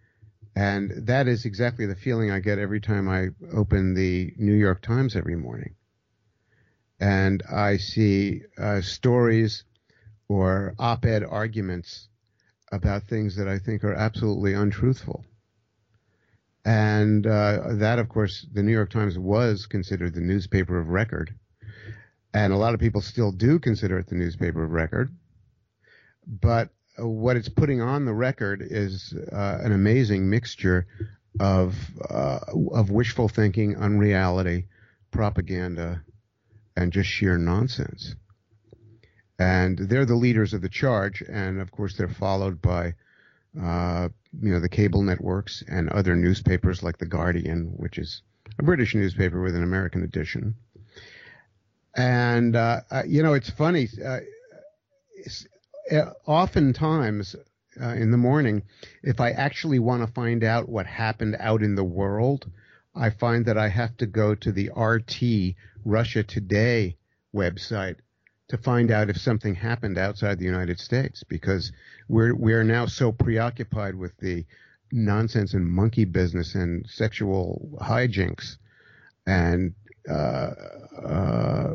Speaker 3: And that is exactly the feeling I get every time I open the New York Times every morning. And I see uh, stories or op-ed arguments about things that I think are absolutely untruthful. And uh, that, of course, the New York Times was considered the newspaper of record. And a lot of people still do consider it the newspaper of record. But what it's putting on the record is uh, an amazing mixture of uh, of wishful thinking, unreality, propaganda, and just sheer nonsense. And they're the leaders of the charge, and of course they're followed by uh, you know the cable networks and other newspapers like The Guardian, which is a British newspaper with an American edition. And uh, uh, you know it's funny. Uh, it's, uh, oftentimes uh, in the morning, if I actually want to find out what happened out in the world, I find that I have to go to the R T Russia Today website to find out if something happened outside the United States, because we're we're now so preoccupied with the nonsense and monkey business and sexual hijinks and uh, uh,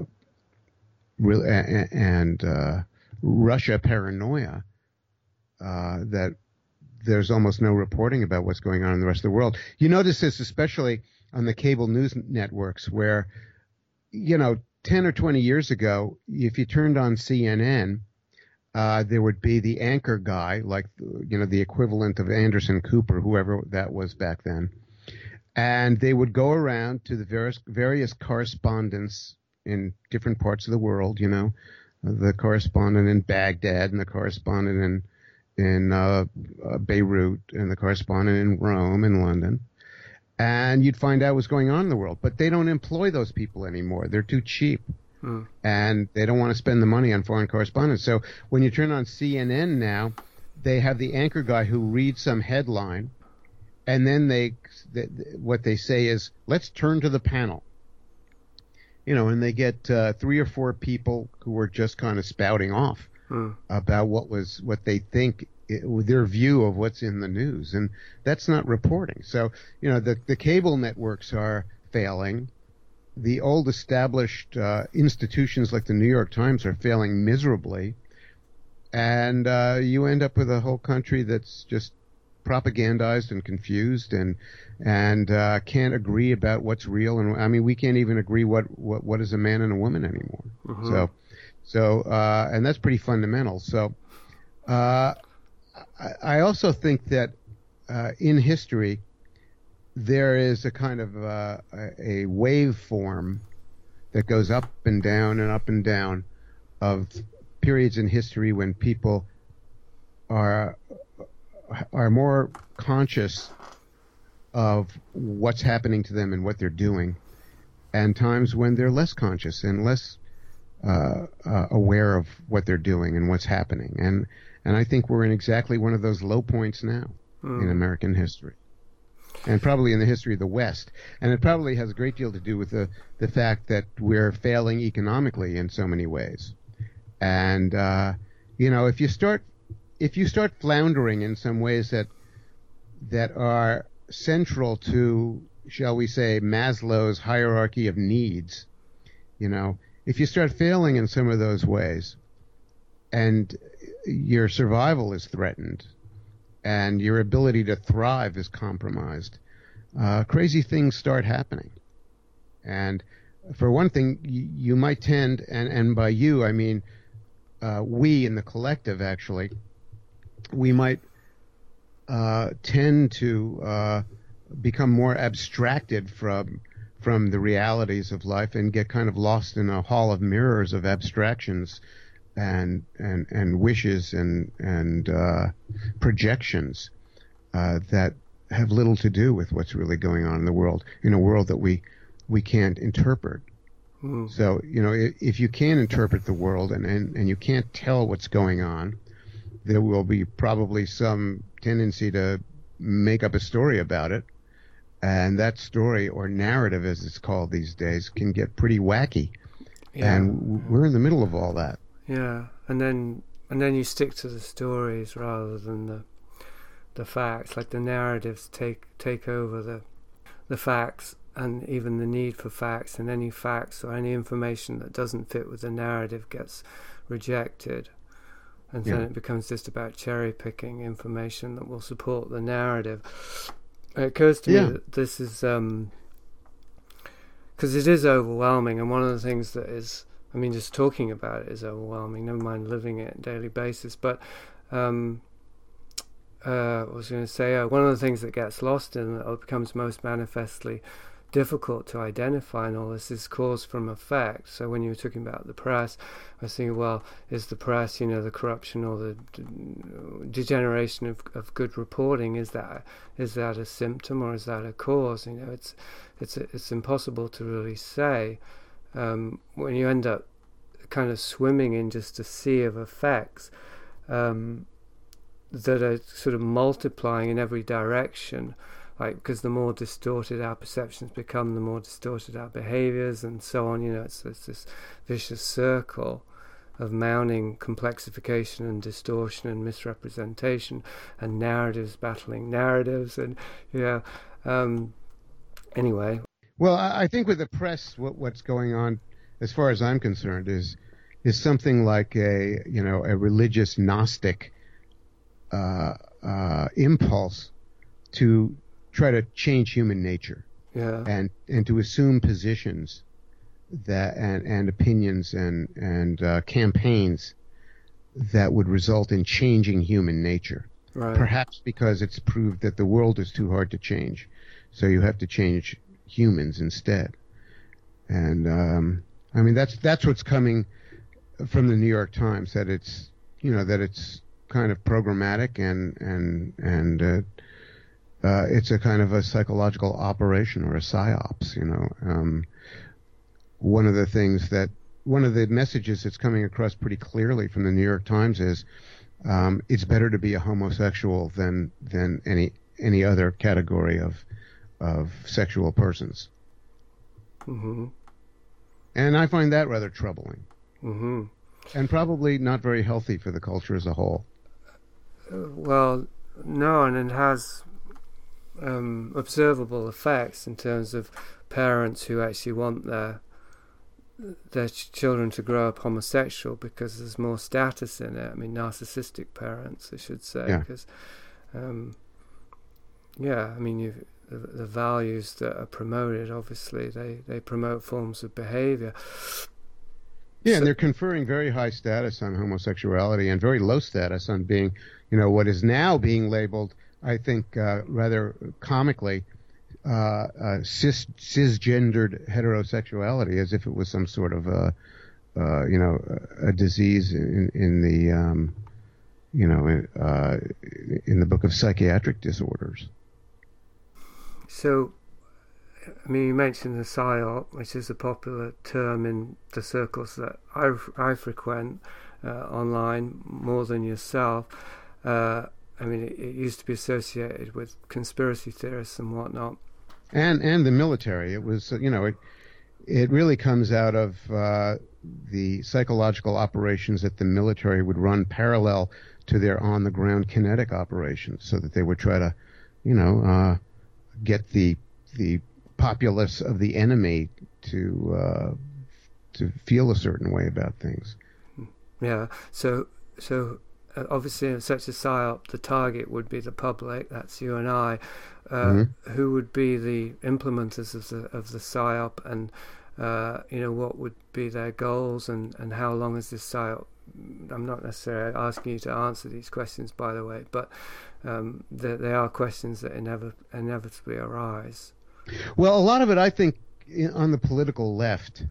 Speaker 3: and uh, Russia paranoia uh, that there's almost no reporting about what's going on in the rest of the world. You notice this especially on the cable news networks where, you know, ten or twenty years ago, if you turned on C N N, uh, there would be the anchor guy, like, you know, the equivalent of Anderson Cooper, whoever that was back then. And they would go around to the various, various correspondents in different parts of the world, you know, the correspondent in Baghdad and the correspondent in, in uh, uh, Beirut and the correspondent in Rome and London. And you'd find out what's going on in the world. But they don't employ those people anymore. They're too cheap. Hmm. And they don't want to spend the money on foreign correspondents. So when you turn on C N N now, they have the anchor guy who reads some headline, and then they, they what they say is, let's turn to the panel. You know, and they get uh, three or four people who are just kind of spouting off hmm. about what was what they think with their view of what's in the news, and that's not reporting. So, you know, the the cable networks are failing. The old established uh, institutions like the New York Times are failing miserably, and uh, you end up with a whole country that's just propagandized and confused and and uh, can't agree about what's real. And I mean, we can't even agree what what, what is a man and a woman anymore. Mm-hmm. So, so uh, and that's pretty fundamental. So. Uh, I also think that uh, in history there is a kind of uh, a waveform that goes up and down and up and down of periods in history when people are are more conscious of what's happening to them and what they're doing, and times when they're less conscious and less uh, uh, aware of what they're doing and what's happening. And And I think we're in exactly one of those low points now mm. in American history, and probably in the history of the West. And it probably has a great deal to do with the, the fact that we're failing economically in so many ways. And, uh, you know, if you start if you start floundering in some ways that that are central to, shall we say, Maslow's hierarchy of needs, you know, if you start failing in some of those ways, and your survival is threatened and your ability to thrive is compromised, uh, crazy things start happening. And for one thing, you, you might tend, and, and by you, I mean uh, we in the collective, actually, we might uh, tend to uh, become more abstracted from from the realities of life and get kind of lost in a hall of mirrors of abstractions and and and wishes and and uh, projections uh, that have little to do with what's really going on in the world, in a world that we we can't interpret. Mm. So, you know, if, if you can't interpret the world and, and and you can't tell what's going on, there will be probably some tendency to make up a story about it, and that story, or narrative as it's called these days, can get pretty wacky. Yeah. And we're in the middle of all that.
Speaker 2: Yeah, and then and then you stick to the stories rather than the the facts, like the narratives take take over the the facts, and even the need for facts, and any facts or any information that doesn't fit with the narrative gets rejected. And
Speaker 3: Yeah.
Speaker 2: then it becomes just about cherry picking information that will support the narrative. It occurs to
Speaker 3: Yeah.
Speaker 2: me that this is um because it is overwhelming, and one of the things that is, I mean, just talking about it is overwhelming, never mind living it on a daily basis. But um, uh, what was I going to say? Uh, one of the things that gets lost in or becomes most manifestly difficult to identify in all this is cause from effect. So when you were talking about the press, I was thinking, well, is the press, you know, the corruption or the d- degeneration of, of good reporting, is that is that a symptom or is that a cause? You know, it's it's it's impossible to really say. Um, when you end up kind of swimming in just a sea of effects um, that are sort of multiplying in every direction, like, because the more distorted our perceptions become, the more distorted our behaviors and so on. You know, it's, it's this vicious circle of mounting complexification and distortion and misrepresentation, and narratives battling narratives, and you know, um, anyway.
Speaker 3: Well, I I think with the press, what, what's going on, as far as I'm concerned, is is something like a you know a religious Gnostic uh, uh, impulse to try to change human nature,
Speaker 2: Yeah.
Speaker 3: and and to assume positions that and and opinions and and uh, campaigns that would result in changing human nature.
Speaker 2: Right.
Speaker 3: Perhaps because it's proved that the world is too hard to change, so you have to change humans instead. And um, I mean that's that's what's coming from the New York Times, that it's you know that it's kind of programmatic and and and uh, uh, it's a kind of a psychological operation or a psyops. You know, um, one of the things that one of the messages that's coming across pretty clearly from the New York Times is um, it's better to be a homosexual than than any any other category of of sexual persons.
Speaker 2: Mm-hmm.
Speaker 3: And I find that rather troubling.
Speaker 2: Mm-hmm.
Speaker 3: And probably not very healthy for the culture as a whole.
Speaker 2: Uh, well, no, and it has um, observable effects in terms of parents who actually want their their ch- children to grow up homosexual because there's more status in it. I mean, narcissistic parents, I should say.
Speaker 3: Yeah.
Speaker 2: Because, um, yeah, I mean, you've, the, the values that are promoted, obviously, they, they promote forms of behavior.
Speaker 3: Yeah,
Speaker 2: So-
Speaker 3: and they're conferring very high status on homosexuality and very low status on being, you know, what is now being labeled, I think, uh, rather comically, uh, uh, cis cisgendered heterosexuality, as if it was some sort of a, uh, you know, a, a disease in, in the, um, you know, uh, in the book of psychiatric disorders.
Speaker 2: So, I mean, you mentioned the PSYOP, which is a popular term in the circles that I, I frequent uh, online more than yourself. Uh, I mean, it, it used to be associated with conspiracy theorists and whatnot.
Speaker 3: And and the military. It was, you know, it it really comes out of uh, the psychological operations that the military would run parallel to their on-the-ground kinetic operations, so that they would try to, you know, uh, get the the populace of the enemy to uh, to feel a certain way about things.
Speaker 2: Yeah. So, so uh, obviously, in such a PSYOP, the target would be the public. That's you and I. Uh,
Speaker 3: Mm-hmm.
Speaker 2: Who would be the implementers of the of the PSYOP, and uh, you know, what would be their goals, and, and how long is this PSYOP? I'm not necessarily asking you to answer these questions, by the way, but um, they, they are questions that inev- inevitably arise.
Speaker 3: Well, a lot of it, I think, in, on the political left,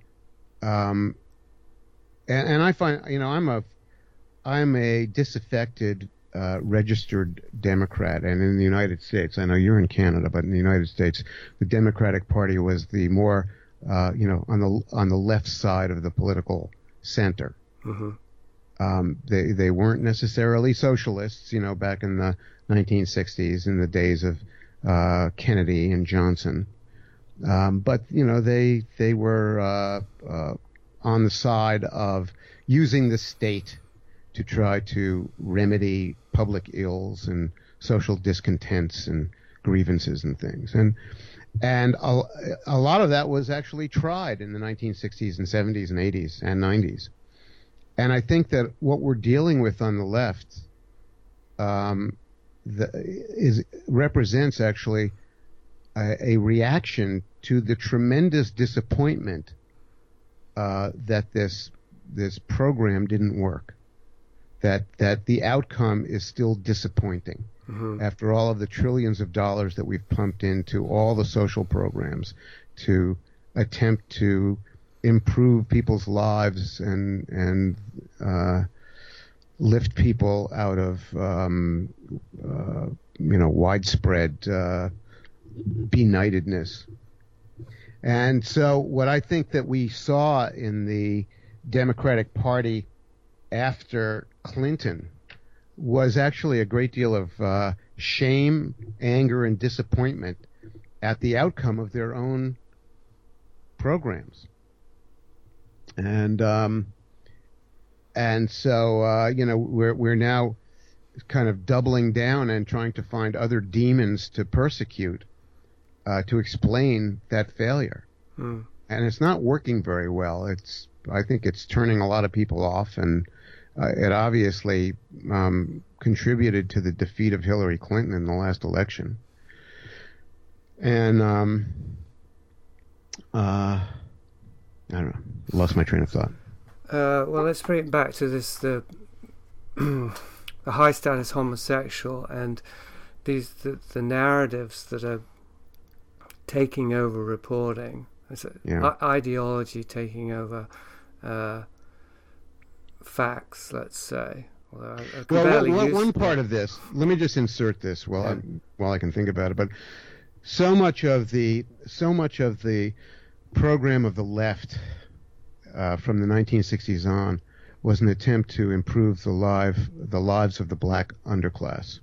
Speaker 3: um, and, and I find, you know, I'm a, I'm a disaffected, uh, registered Democrat, and in the United States, I know you're in Canada, but in the United States, the Democratic Party was the more, uh, you know, on the on the left side of the political center.
Speaker 2: Mm-hmm.
Speaker 3: Um, they they weren't necessarily socialists, you know, back in the nineteen sixties, in the days of uh, Kennedy and Johnson. Um, but you know, they they were uh, uh, on the side of using the state to try to remedy public ills and social discontents and grievances and things. And and a, a lot of that was actually tried in the nineteen sixties and seventies and eighties and nineties. And I think that what we're dealing with on the left um, the, is represents actually a, a reaction to the tremendous disappointment uh, that this this program didn't work, that that the outcome is still disappointing. Mm-hmm. After all of the trillions of dollars that we've pumped into all the social programs to attempt to improve people's lives and and uh, lift people out of um, uh, you know widespread uh, benightedness. And so what I think that we saw in the Democratic Party after Clinton was actually a great deal of uh, shame, anger, and disappointment at the outcome of their own programs. And um, and so uh, you know we're we're now kind of doubling down and trying to find other demons to persecute uh, to explain that failure. Hmm. And it's not working very well. It's I think it's turning a lot of people off, and uh, it obviously um, contributed to the defeat of Hillary Clinton in the last election. And um, uh, I don't know, lost my train of thought.
Speaker 2: Uh, well, let's bring it back to this the the high status homosexual and these the, the narratives that are taking over reporting. It's a, yeah. I- ideology taking over uh, facts, let's say. Although I, I can
Speaker 3: well,
Speaker 2: barely
Speaker 3: one,
Speaker 2: use
Speaker 3: one part of this, let me just insert this while yeah. I, while I can think about it. But so much of the so much of the program of the left uh, from the nineteen sixties on was an attempt to improve the life the lives of the black underclass,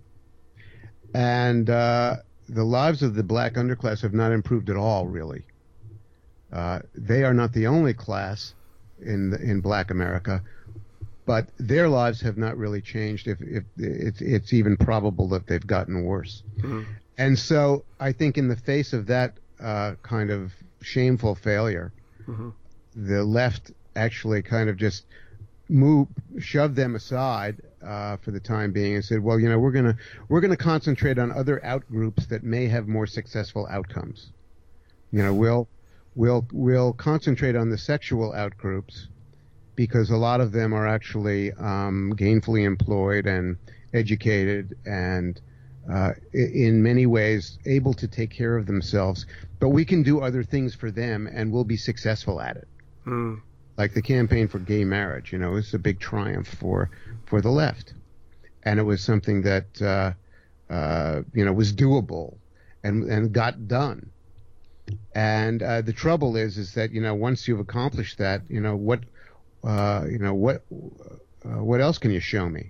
Speaker 3: and uh, the lives of the black underclass have not improved at all, really. Uh, they are not the only class in the, in Black America, but their lives have not really changed. If, if it's, it's even probable that they've gotten worse. Mm-hmm. And so I think in the face of that uh, kind of shameful failure, mm-hmm. the left actually kind of just moved, shoved them aside uh, for the time being and said, well, you know, we're gonna we're gonna concentrate on other outgroups that may have more successful outcomes. You know, we'll We'll we'll concentrate on the sexual outgroups because a lot of them are actually um, gainfully employed and educated and uh, in many ways able to take care of themselves. But we can do other things for them and we'll be successful at it. Mm. Like the campaign for gay marriage, you know, it's a big triumph for for the left, and it was something that uh, uh, you know was doable and and got done. And uh, the trouble is, is that you know once you've accomplished that, you know what, uh, you know what, uh, what else can you show me?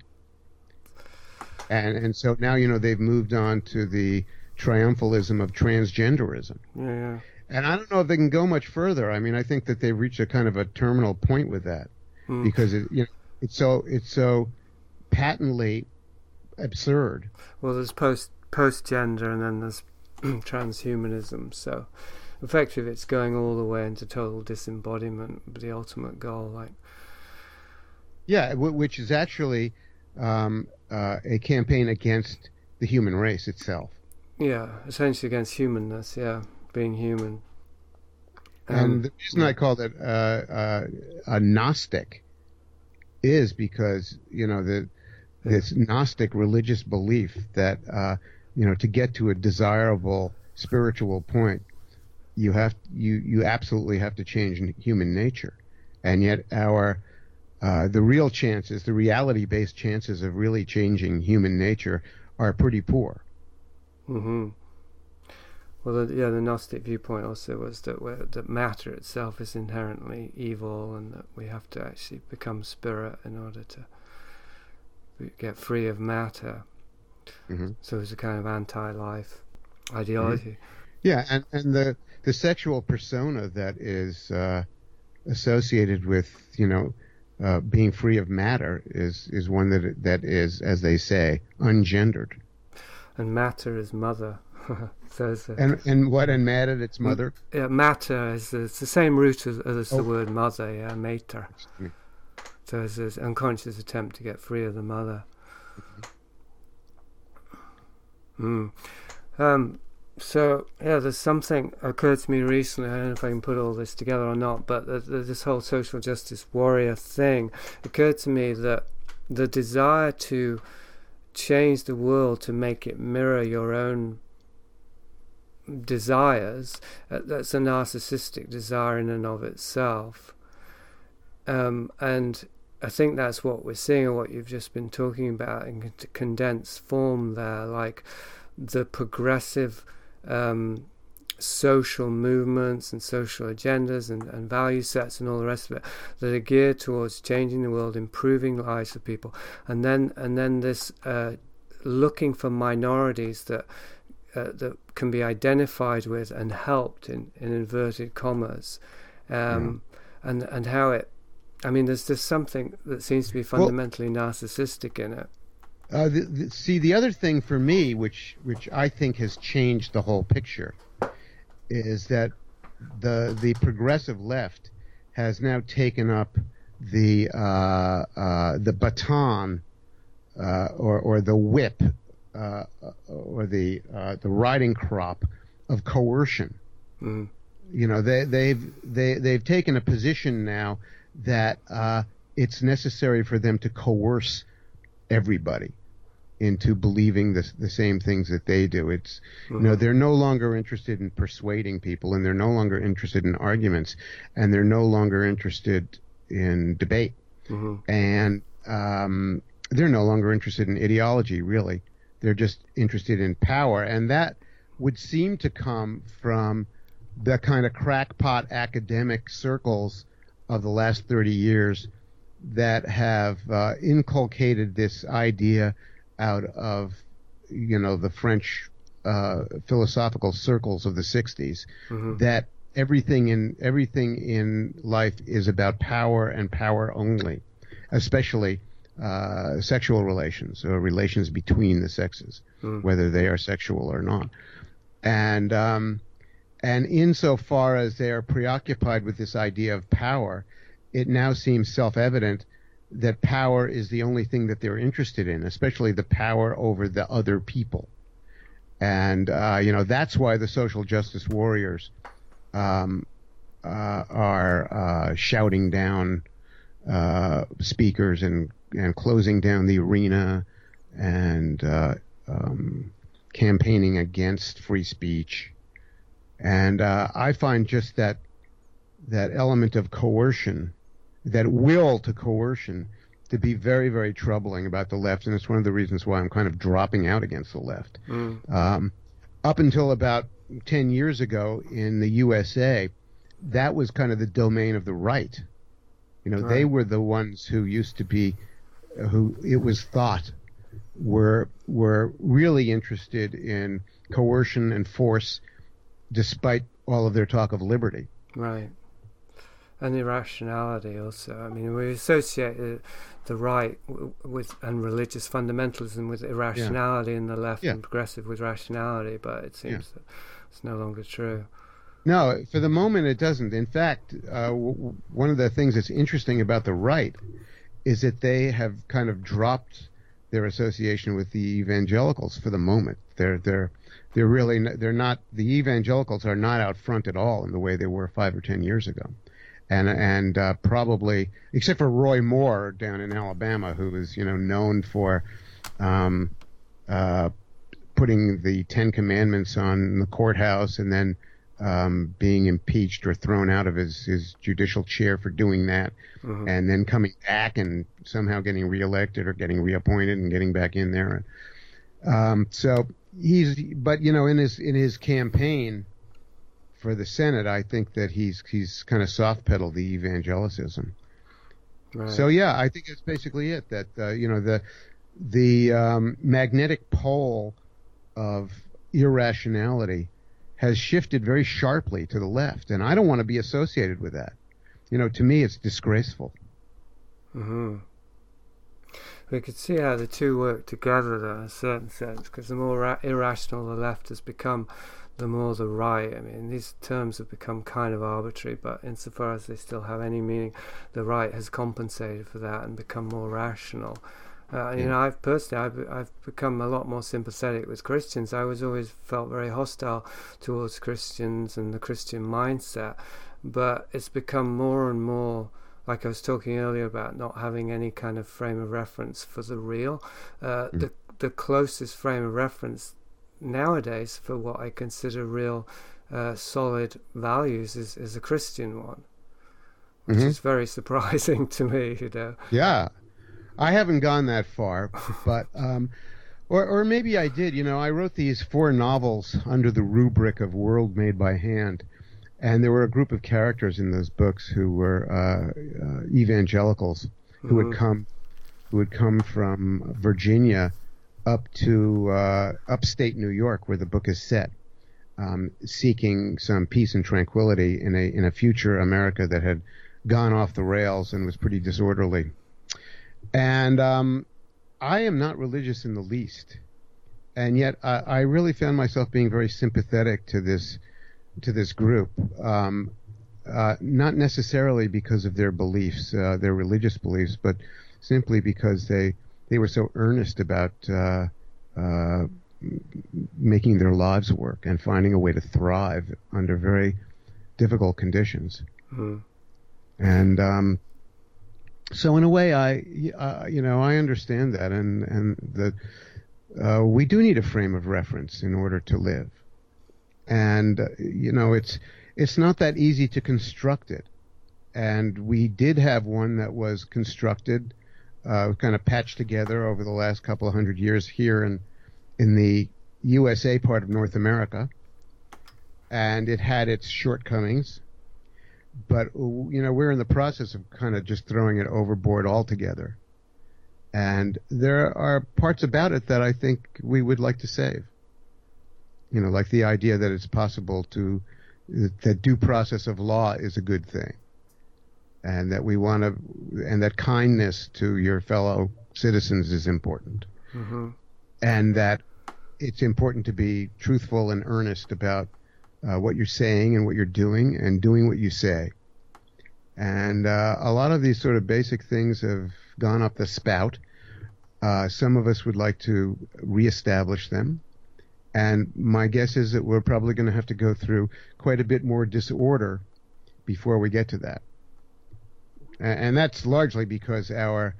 Speaker 3: And and so now you know they've moved on to the triumphalism of transgenderism.
Speaker 2: Yeah.
Speaker 3: And I don't know if they can go much further. I mean, I think that they've reached a kind of a terminal point with that mm. because it, you know, it's so it's so patently absurd.
Speaker 2: Well, there's post post gender, and then there's transhumanism. So effectively it's going all the way into total disembodiment, the ultimate goal. Like
Speaker 3: yeah w- which is actually um, uh, a campaign against the human race itself.
Speaker 2: Yeah, essentially against humanness. Yeah, being human.
Speaker 3: Um, and the reason yeah. I called it uh, uh, a Gnostic is because you know the this yeah. Gnostic religious belief that uh, you know, to get to a desirable spiritual point, you have you you absolutely have to change human nature, and yet our uh, the real chances, the reality-based chances of really changing human nature are pretty poor.
Speaker 2: Mm-hmm. Well, the, yeah, the Gnostic viewpoint also was that we're, that matter itself is inherently evil, and that we have to actually become spirit in order to get free of matter. Mm-hmm. So it's a kind of anti-life ideology. Mm-hmm.
Speaker 3: Yeah, and, and the the sexual persona that is uh, associated with you know uh, being free of matter is is one that that is, as they say, ungendered.
Speaker 2: and matter is mother. So it's a,
Speaker 3: And and what and matter its mother?
Speaker 2: yeah, matter is it's the same root as, as
Speaker 3: Oh.
Speaker 2: the word mother, yeah, mater.
Speaker 3: Mm.
Speaker 2: So it's an unconscious attempt to get free of the mother. Mm. Um, so yeah, there's something occurred to me recently. I don't know if I can put all this together or not, but th- th- this whole social justice warrior thing occurred to me that the desire to change the world to make it mirror your own desires, uh, that's a narcissistic desire in and of itself. Um, and I think that's what we're seeing, or what you've just been talking about in con- condensed form there, like the progressive um, social movements and social agendas and, and value sets and all the rest of it that are geared towards changing the world, improving the lives of people, and then and then this uh, looking for minorities that uh, that can be identified with and helped in, in inverted commas, um, yeah. and and how it. I mean, there's just something that seems to be fundamentally well, narcissistic in it.
Speaker 3: Uh, the, the, see, the other thing for me, which which I think has changed the whole picture, is that the the progressive left has now taken up the uh, uh, the baton uh, or or the whip uh, or the uh, the riding crop of coercion.
Speaker 2: Mm.
Speaker 3: You know, they they've they they've taken a position now that uh, it's necessary for them to coerce everybody into believing the the same things that they do. It's mm-hmm. you know, they're no longer interested in persuading people, and they're no longer interested in arguments, and they're no longer interested in debate,
Speaker 2: mm-hmm.
Speaker 3: and um, they're no longer interested in ideology. Really, they're just interested in power, and that would seem to come from the kind of crackpot academic circles of the last thirty years that have uh, inculcated this idea out of, you know, the French uh, philosophical circles of the sixties,
Speaker 2: mm-hmm.
Speaker 3: that everything in everything in life is about power and power only, especially uh, sexual relations or relations between the sexes,
Speaker 2: mm.
Speaker 3: whether they are sexual or not. And um, and insofar as they are preoccupied with this idea of power, it now seems self-evident that power is the only thing that they're interested in, especially the power over the other people. And, uh, you know, that's why the social justice warriors um, uh, are uh, shouting down uh, speakers and, and closing down the arena and uh, um, campaigning against free speech. And uh, I find just that that element of coercion, that will to coercion, to be very, very troubling about the left, and it's one of the reasons why I'm kind of dropping out against the left.
Speaker 2: Mm.
Speaker 3: Um, up until about ten years ago in the U S A, that was kind of the domain of the right. You know,
Speaker 2: right.
Speaker 3: They were the ones who used to be, who it was thought were were really interested in coercion and force, despite all of their talk of liberty.
Speaker 2: Right. And irrationality also. I mean, we associate the, the right w- with and religious fundamentalism with irrationality,
Speaker 3: yeah.
Speaker 2: and the left
Speaker 3: yeah.
Speaker 2: and progressive with rationality, but it seems
Speaker 3: yeah.
Speaker 2: that it's no longer true.
Speaker 3: No, for the moment it doesn't. In fact, uh, w- one of the things that's interesting about the right is that they have kind of dropped their association with the evangelicals for the moment. They're they're they're really they're not the evangelicals are not out front at all in the way they were five or ten years ago. And and uh, probably, except for Roy Moore down in Alabama, who is, you know, known for um, uh, putting the Ten Commandments on the courthouse and then um, being impeached or thrown out of his, his judicial chair for doing that,
Speaker 2: mm-hmm.
Speaker 3: and then coming back and somehow getting reelected or getting reappointed and getting back in there. Um, so he's, but you know, in his in his campaign for the Senate, I think that he's he's kind of soft pedaled the evangelicism.
Speaker 2: Right.
Speaker 3: So yeah, I think that's basically it. That uh, you know the the um, magnetic pole of irrationality has shifted very sharply to the left, and I don't want to be associated with that. You know, to me, it's disgraceful.
Speaker 2: Mm-hmm. we could see how the two work together though, in a certain sense, because the more ra- irrational the left has become, the more the right. I mean, these terms have become kind of arbitrary, but insofar as they still have any meaning, the right has compensated for that and become more rational. Uh, you know, I've personally, I've, I've become a lot more sympathetic with Christians. I was always felt very hostile towards Christians and the Christian mindset, but it's become more and more, like I was talking earlier about not having any kind of frame of reference for the real. Uh, mm. The the closest frame of reference nowadays for what I consider real uh, solid values is, is a Christian one, which mm-hmm. is very surprising to me, you know.
Speaker 3: Yeah. I haven't gone that far, but um, or or maybe I did. You know, I wrote these four novels under the rubric of World Made by Hand, and there were a group of characters in those books who were uh, uh, evangelicals who mm-hmm. would come who would come from Virginia up to uh, upstate New York, where the book is set, um, seeking some peace and tranquility in a in a future America that had gone off the rails and was pretty disorderly. And um, I am not religious in the least, and yet I, I really found myself being very sympathetic to this to this group, um, uh, not necessarily because of their beliefs, uh, their religious beliefs, but simply because they they were so earnest about uh, uh, making their lives work and finding a way to thrive under very difficult conditions. Mm. And um, so, in a way, I, uh, you know, I understand that, and and that uh, we do need a frame of reference in order to live, and uh, you know, it's it's not that easy to construct it, and we did have one that was constructed, uh, kind of patched together over the last couple of hundred years here in in the U S A part of North America, and it had its shortcomings. But, you know, we're in the process of kind of just throwing it overboard altogether. And there are parts about it that I think we would like to save. You know, like the idea that it's possible to, that due process of law is a good thing. And that we want to, and that kindness to your fellow citizens is important. Mm-hmm. And that it's important to be truthful and earnest about Uh, what you're saying and what you're doing and doing what you say. And uh, a lot of these sort of basic things have gone up the spout. Uh, some of us would like to reestablish them. And my guess is that we're probably going to have to go through quite a bit more disorder before we get to that. And, and that's largely because our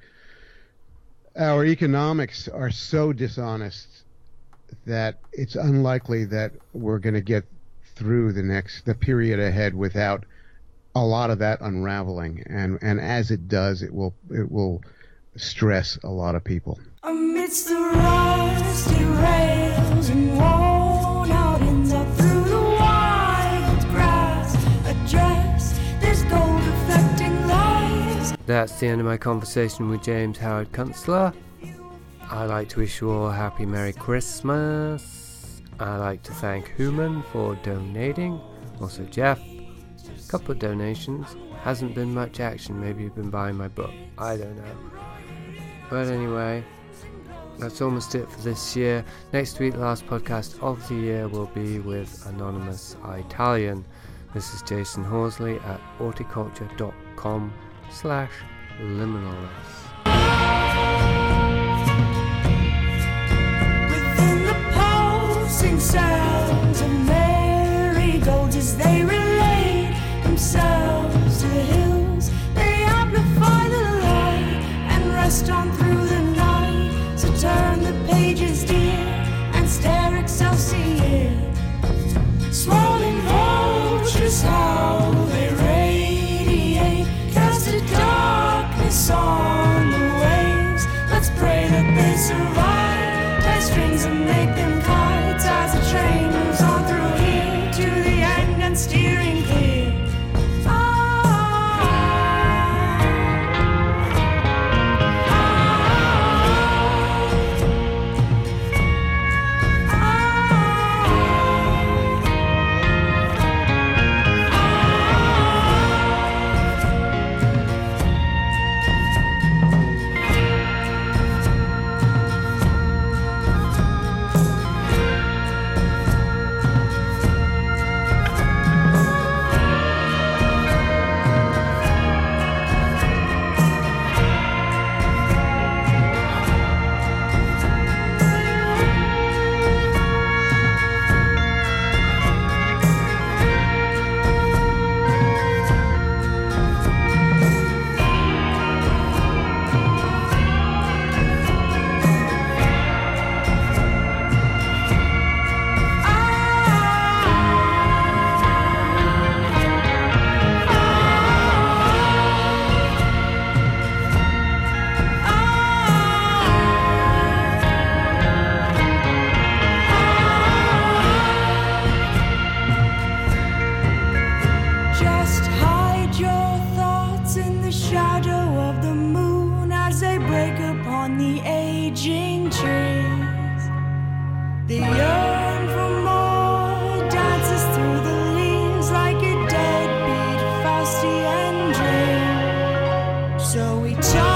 Speaker 3: our economics are so dishonest that it's unlikely that we're going to get through the next the period ahead without a lot of that unraveling, and and as it does, it will it will stress a lot of people.
Speaker 1: Amidst the rusty rails and worn out ends up through the wild grass, address this gold reflecting light.
Speaker 2: That's the end of my conversation with James Howard Kunstler. I'd like to wish you all a happy Merry Christmas. I'd like to thank Human for donating, also Jeff. A couple of donations. Hasn't been much action. Maybe you've been buying my book. I don't know. But anyway, that's almost it for this year. Next week, the last podcast of the year will be with Anonymous Italian. This is Jason Horsley at horticulture.com slash liminalist.
Speaker 1: Sounds of marigolds as they relate themselves to the hills. They amplify the light and rest on through the night. So turn the pages, dear, and stare Excelsior. Swollen vultures, how they radiate, cast a darkness on the waves. Let's pray that they survive. Tie strings and make them kites as the train moves on through here to the end and steering clear. Ah. shadow of the moon as they break upon the aging trees. The yearn for more dances through the leaves like a deadbeat Faustian dream. So we talk.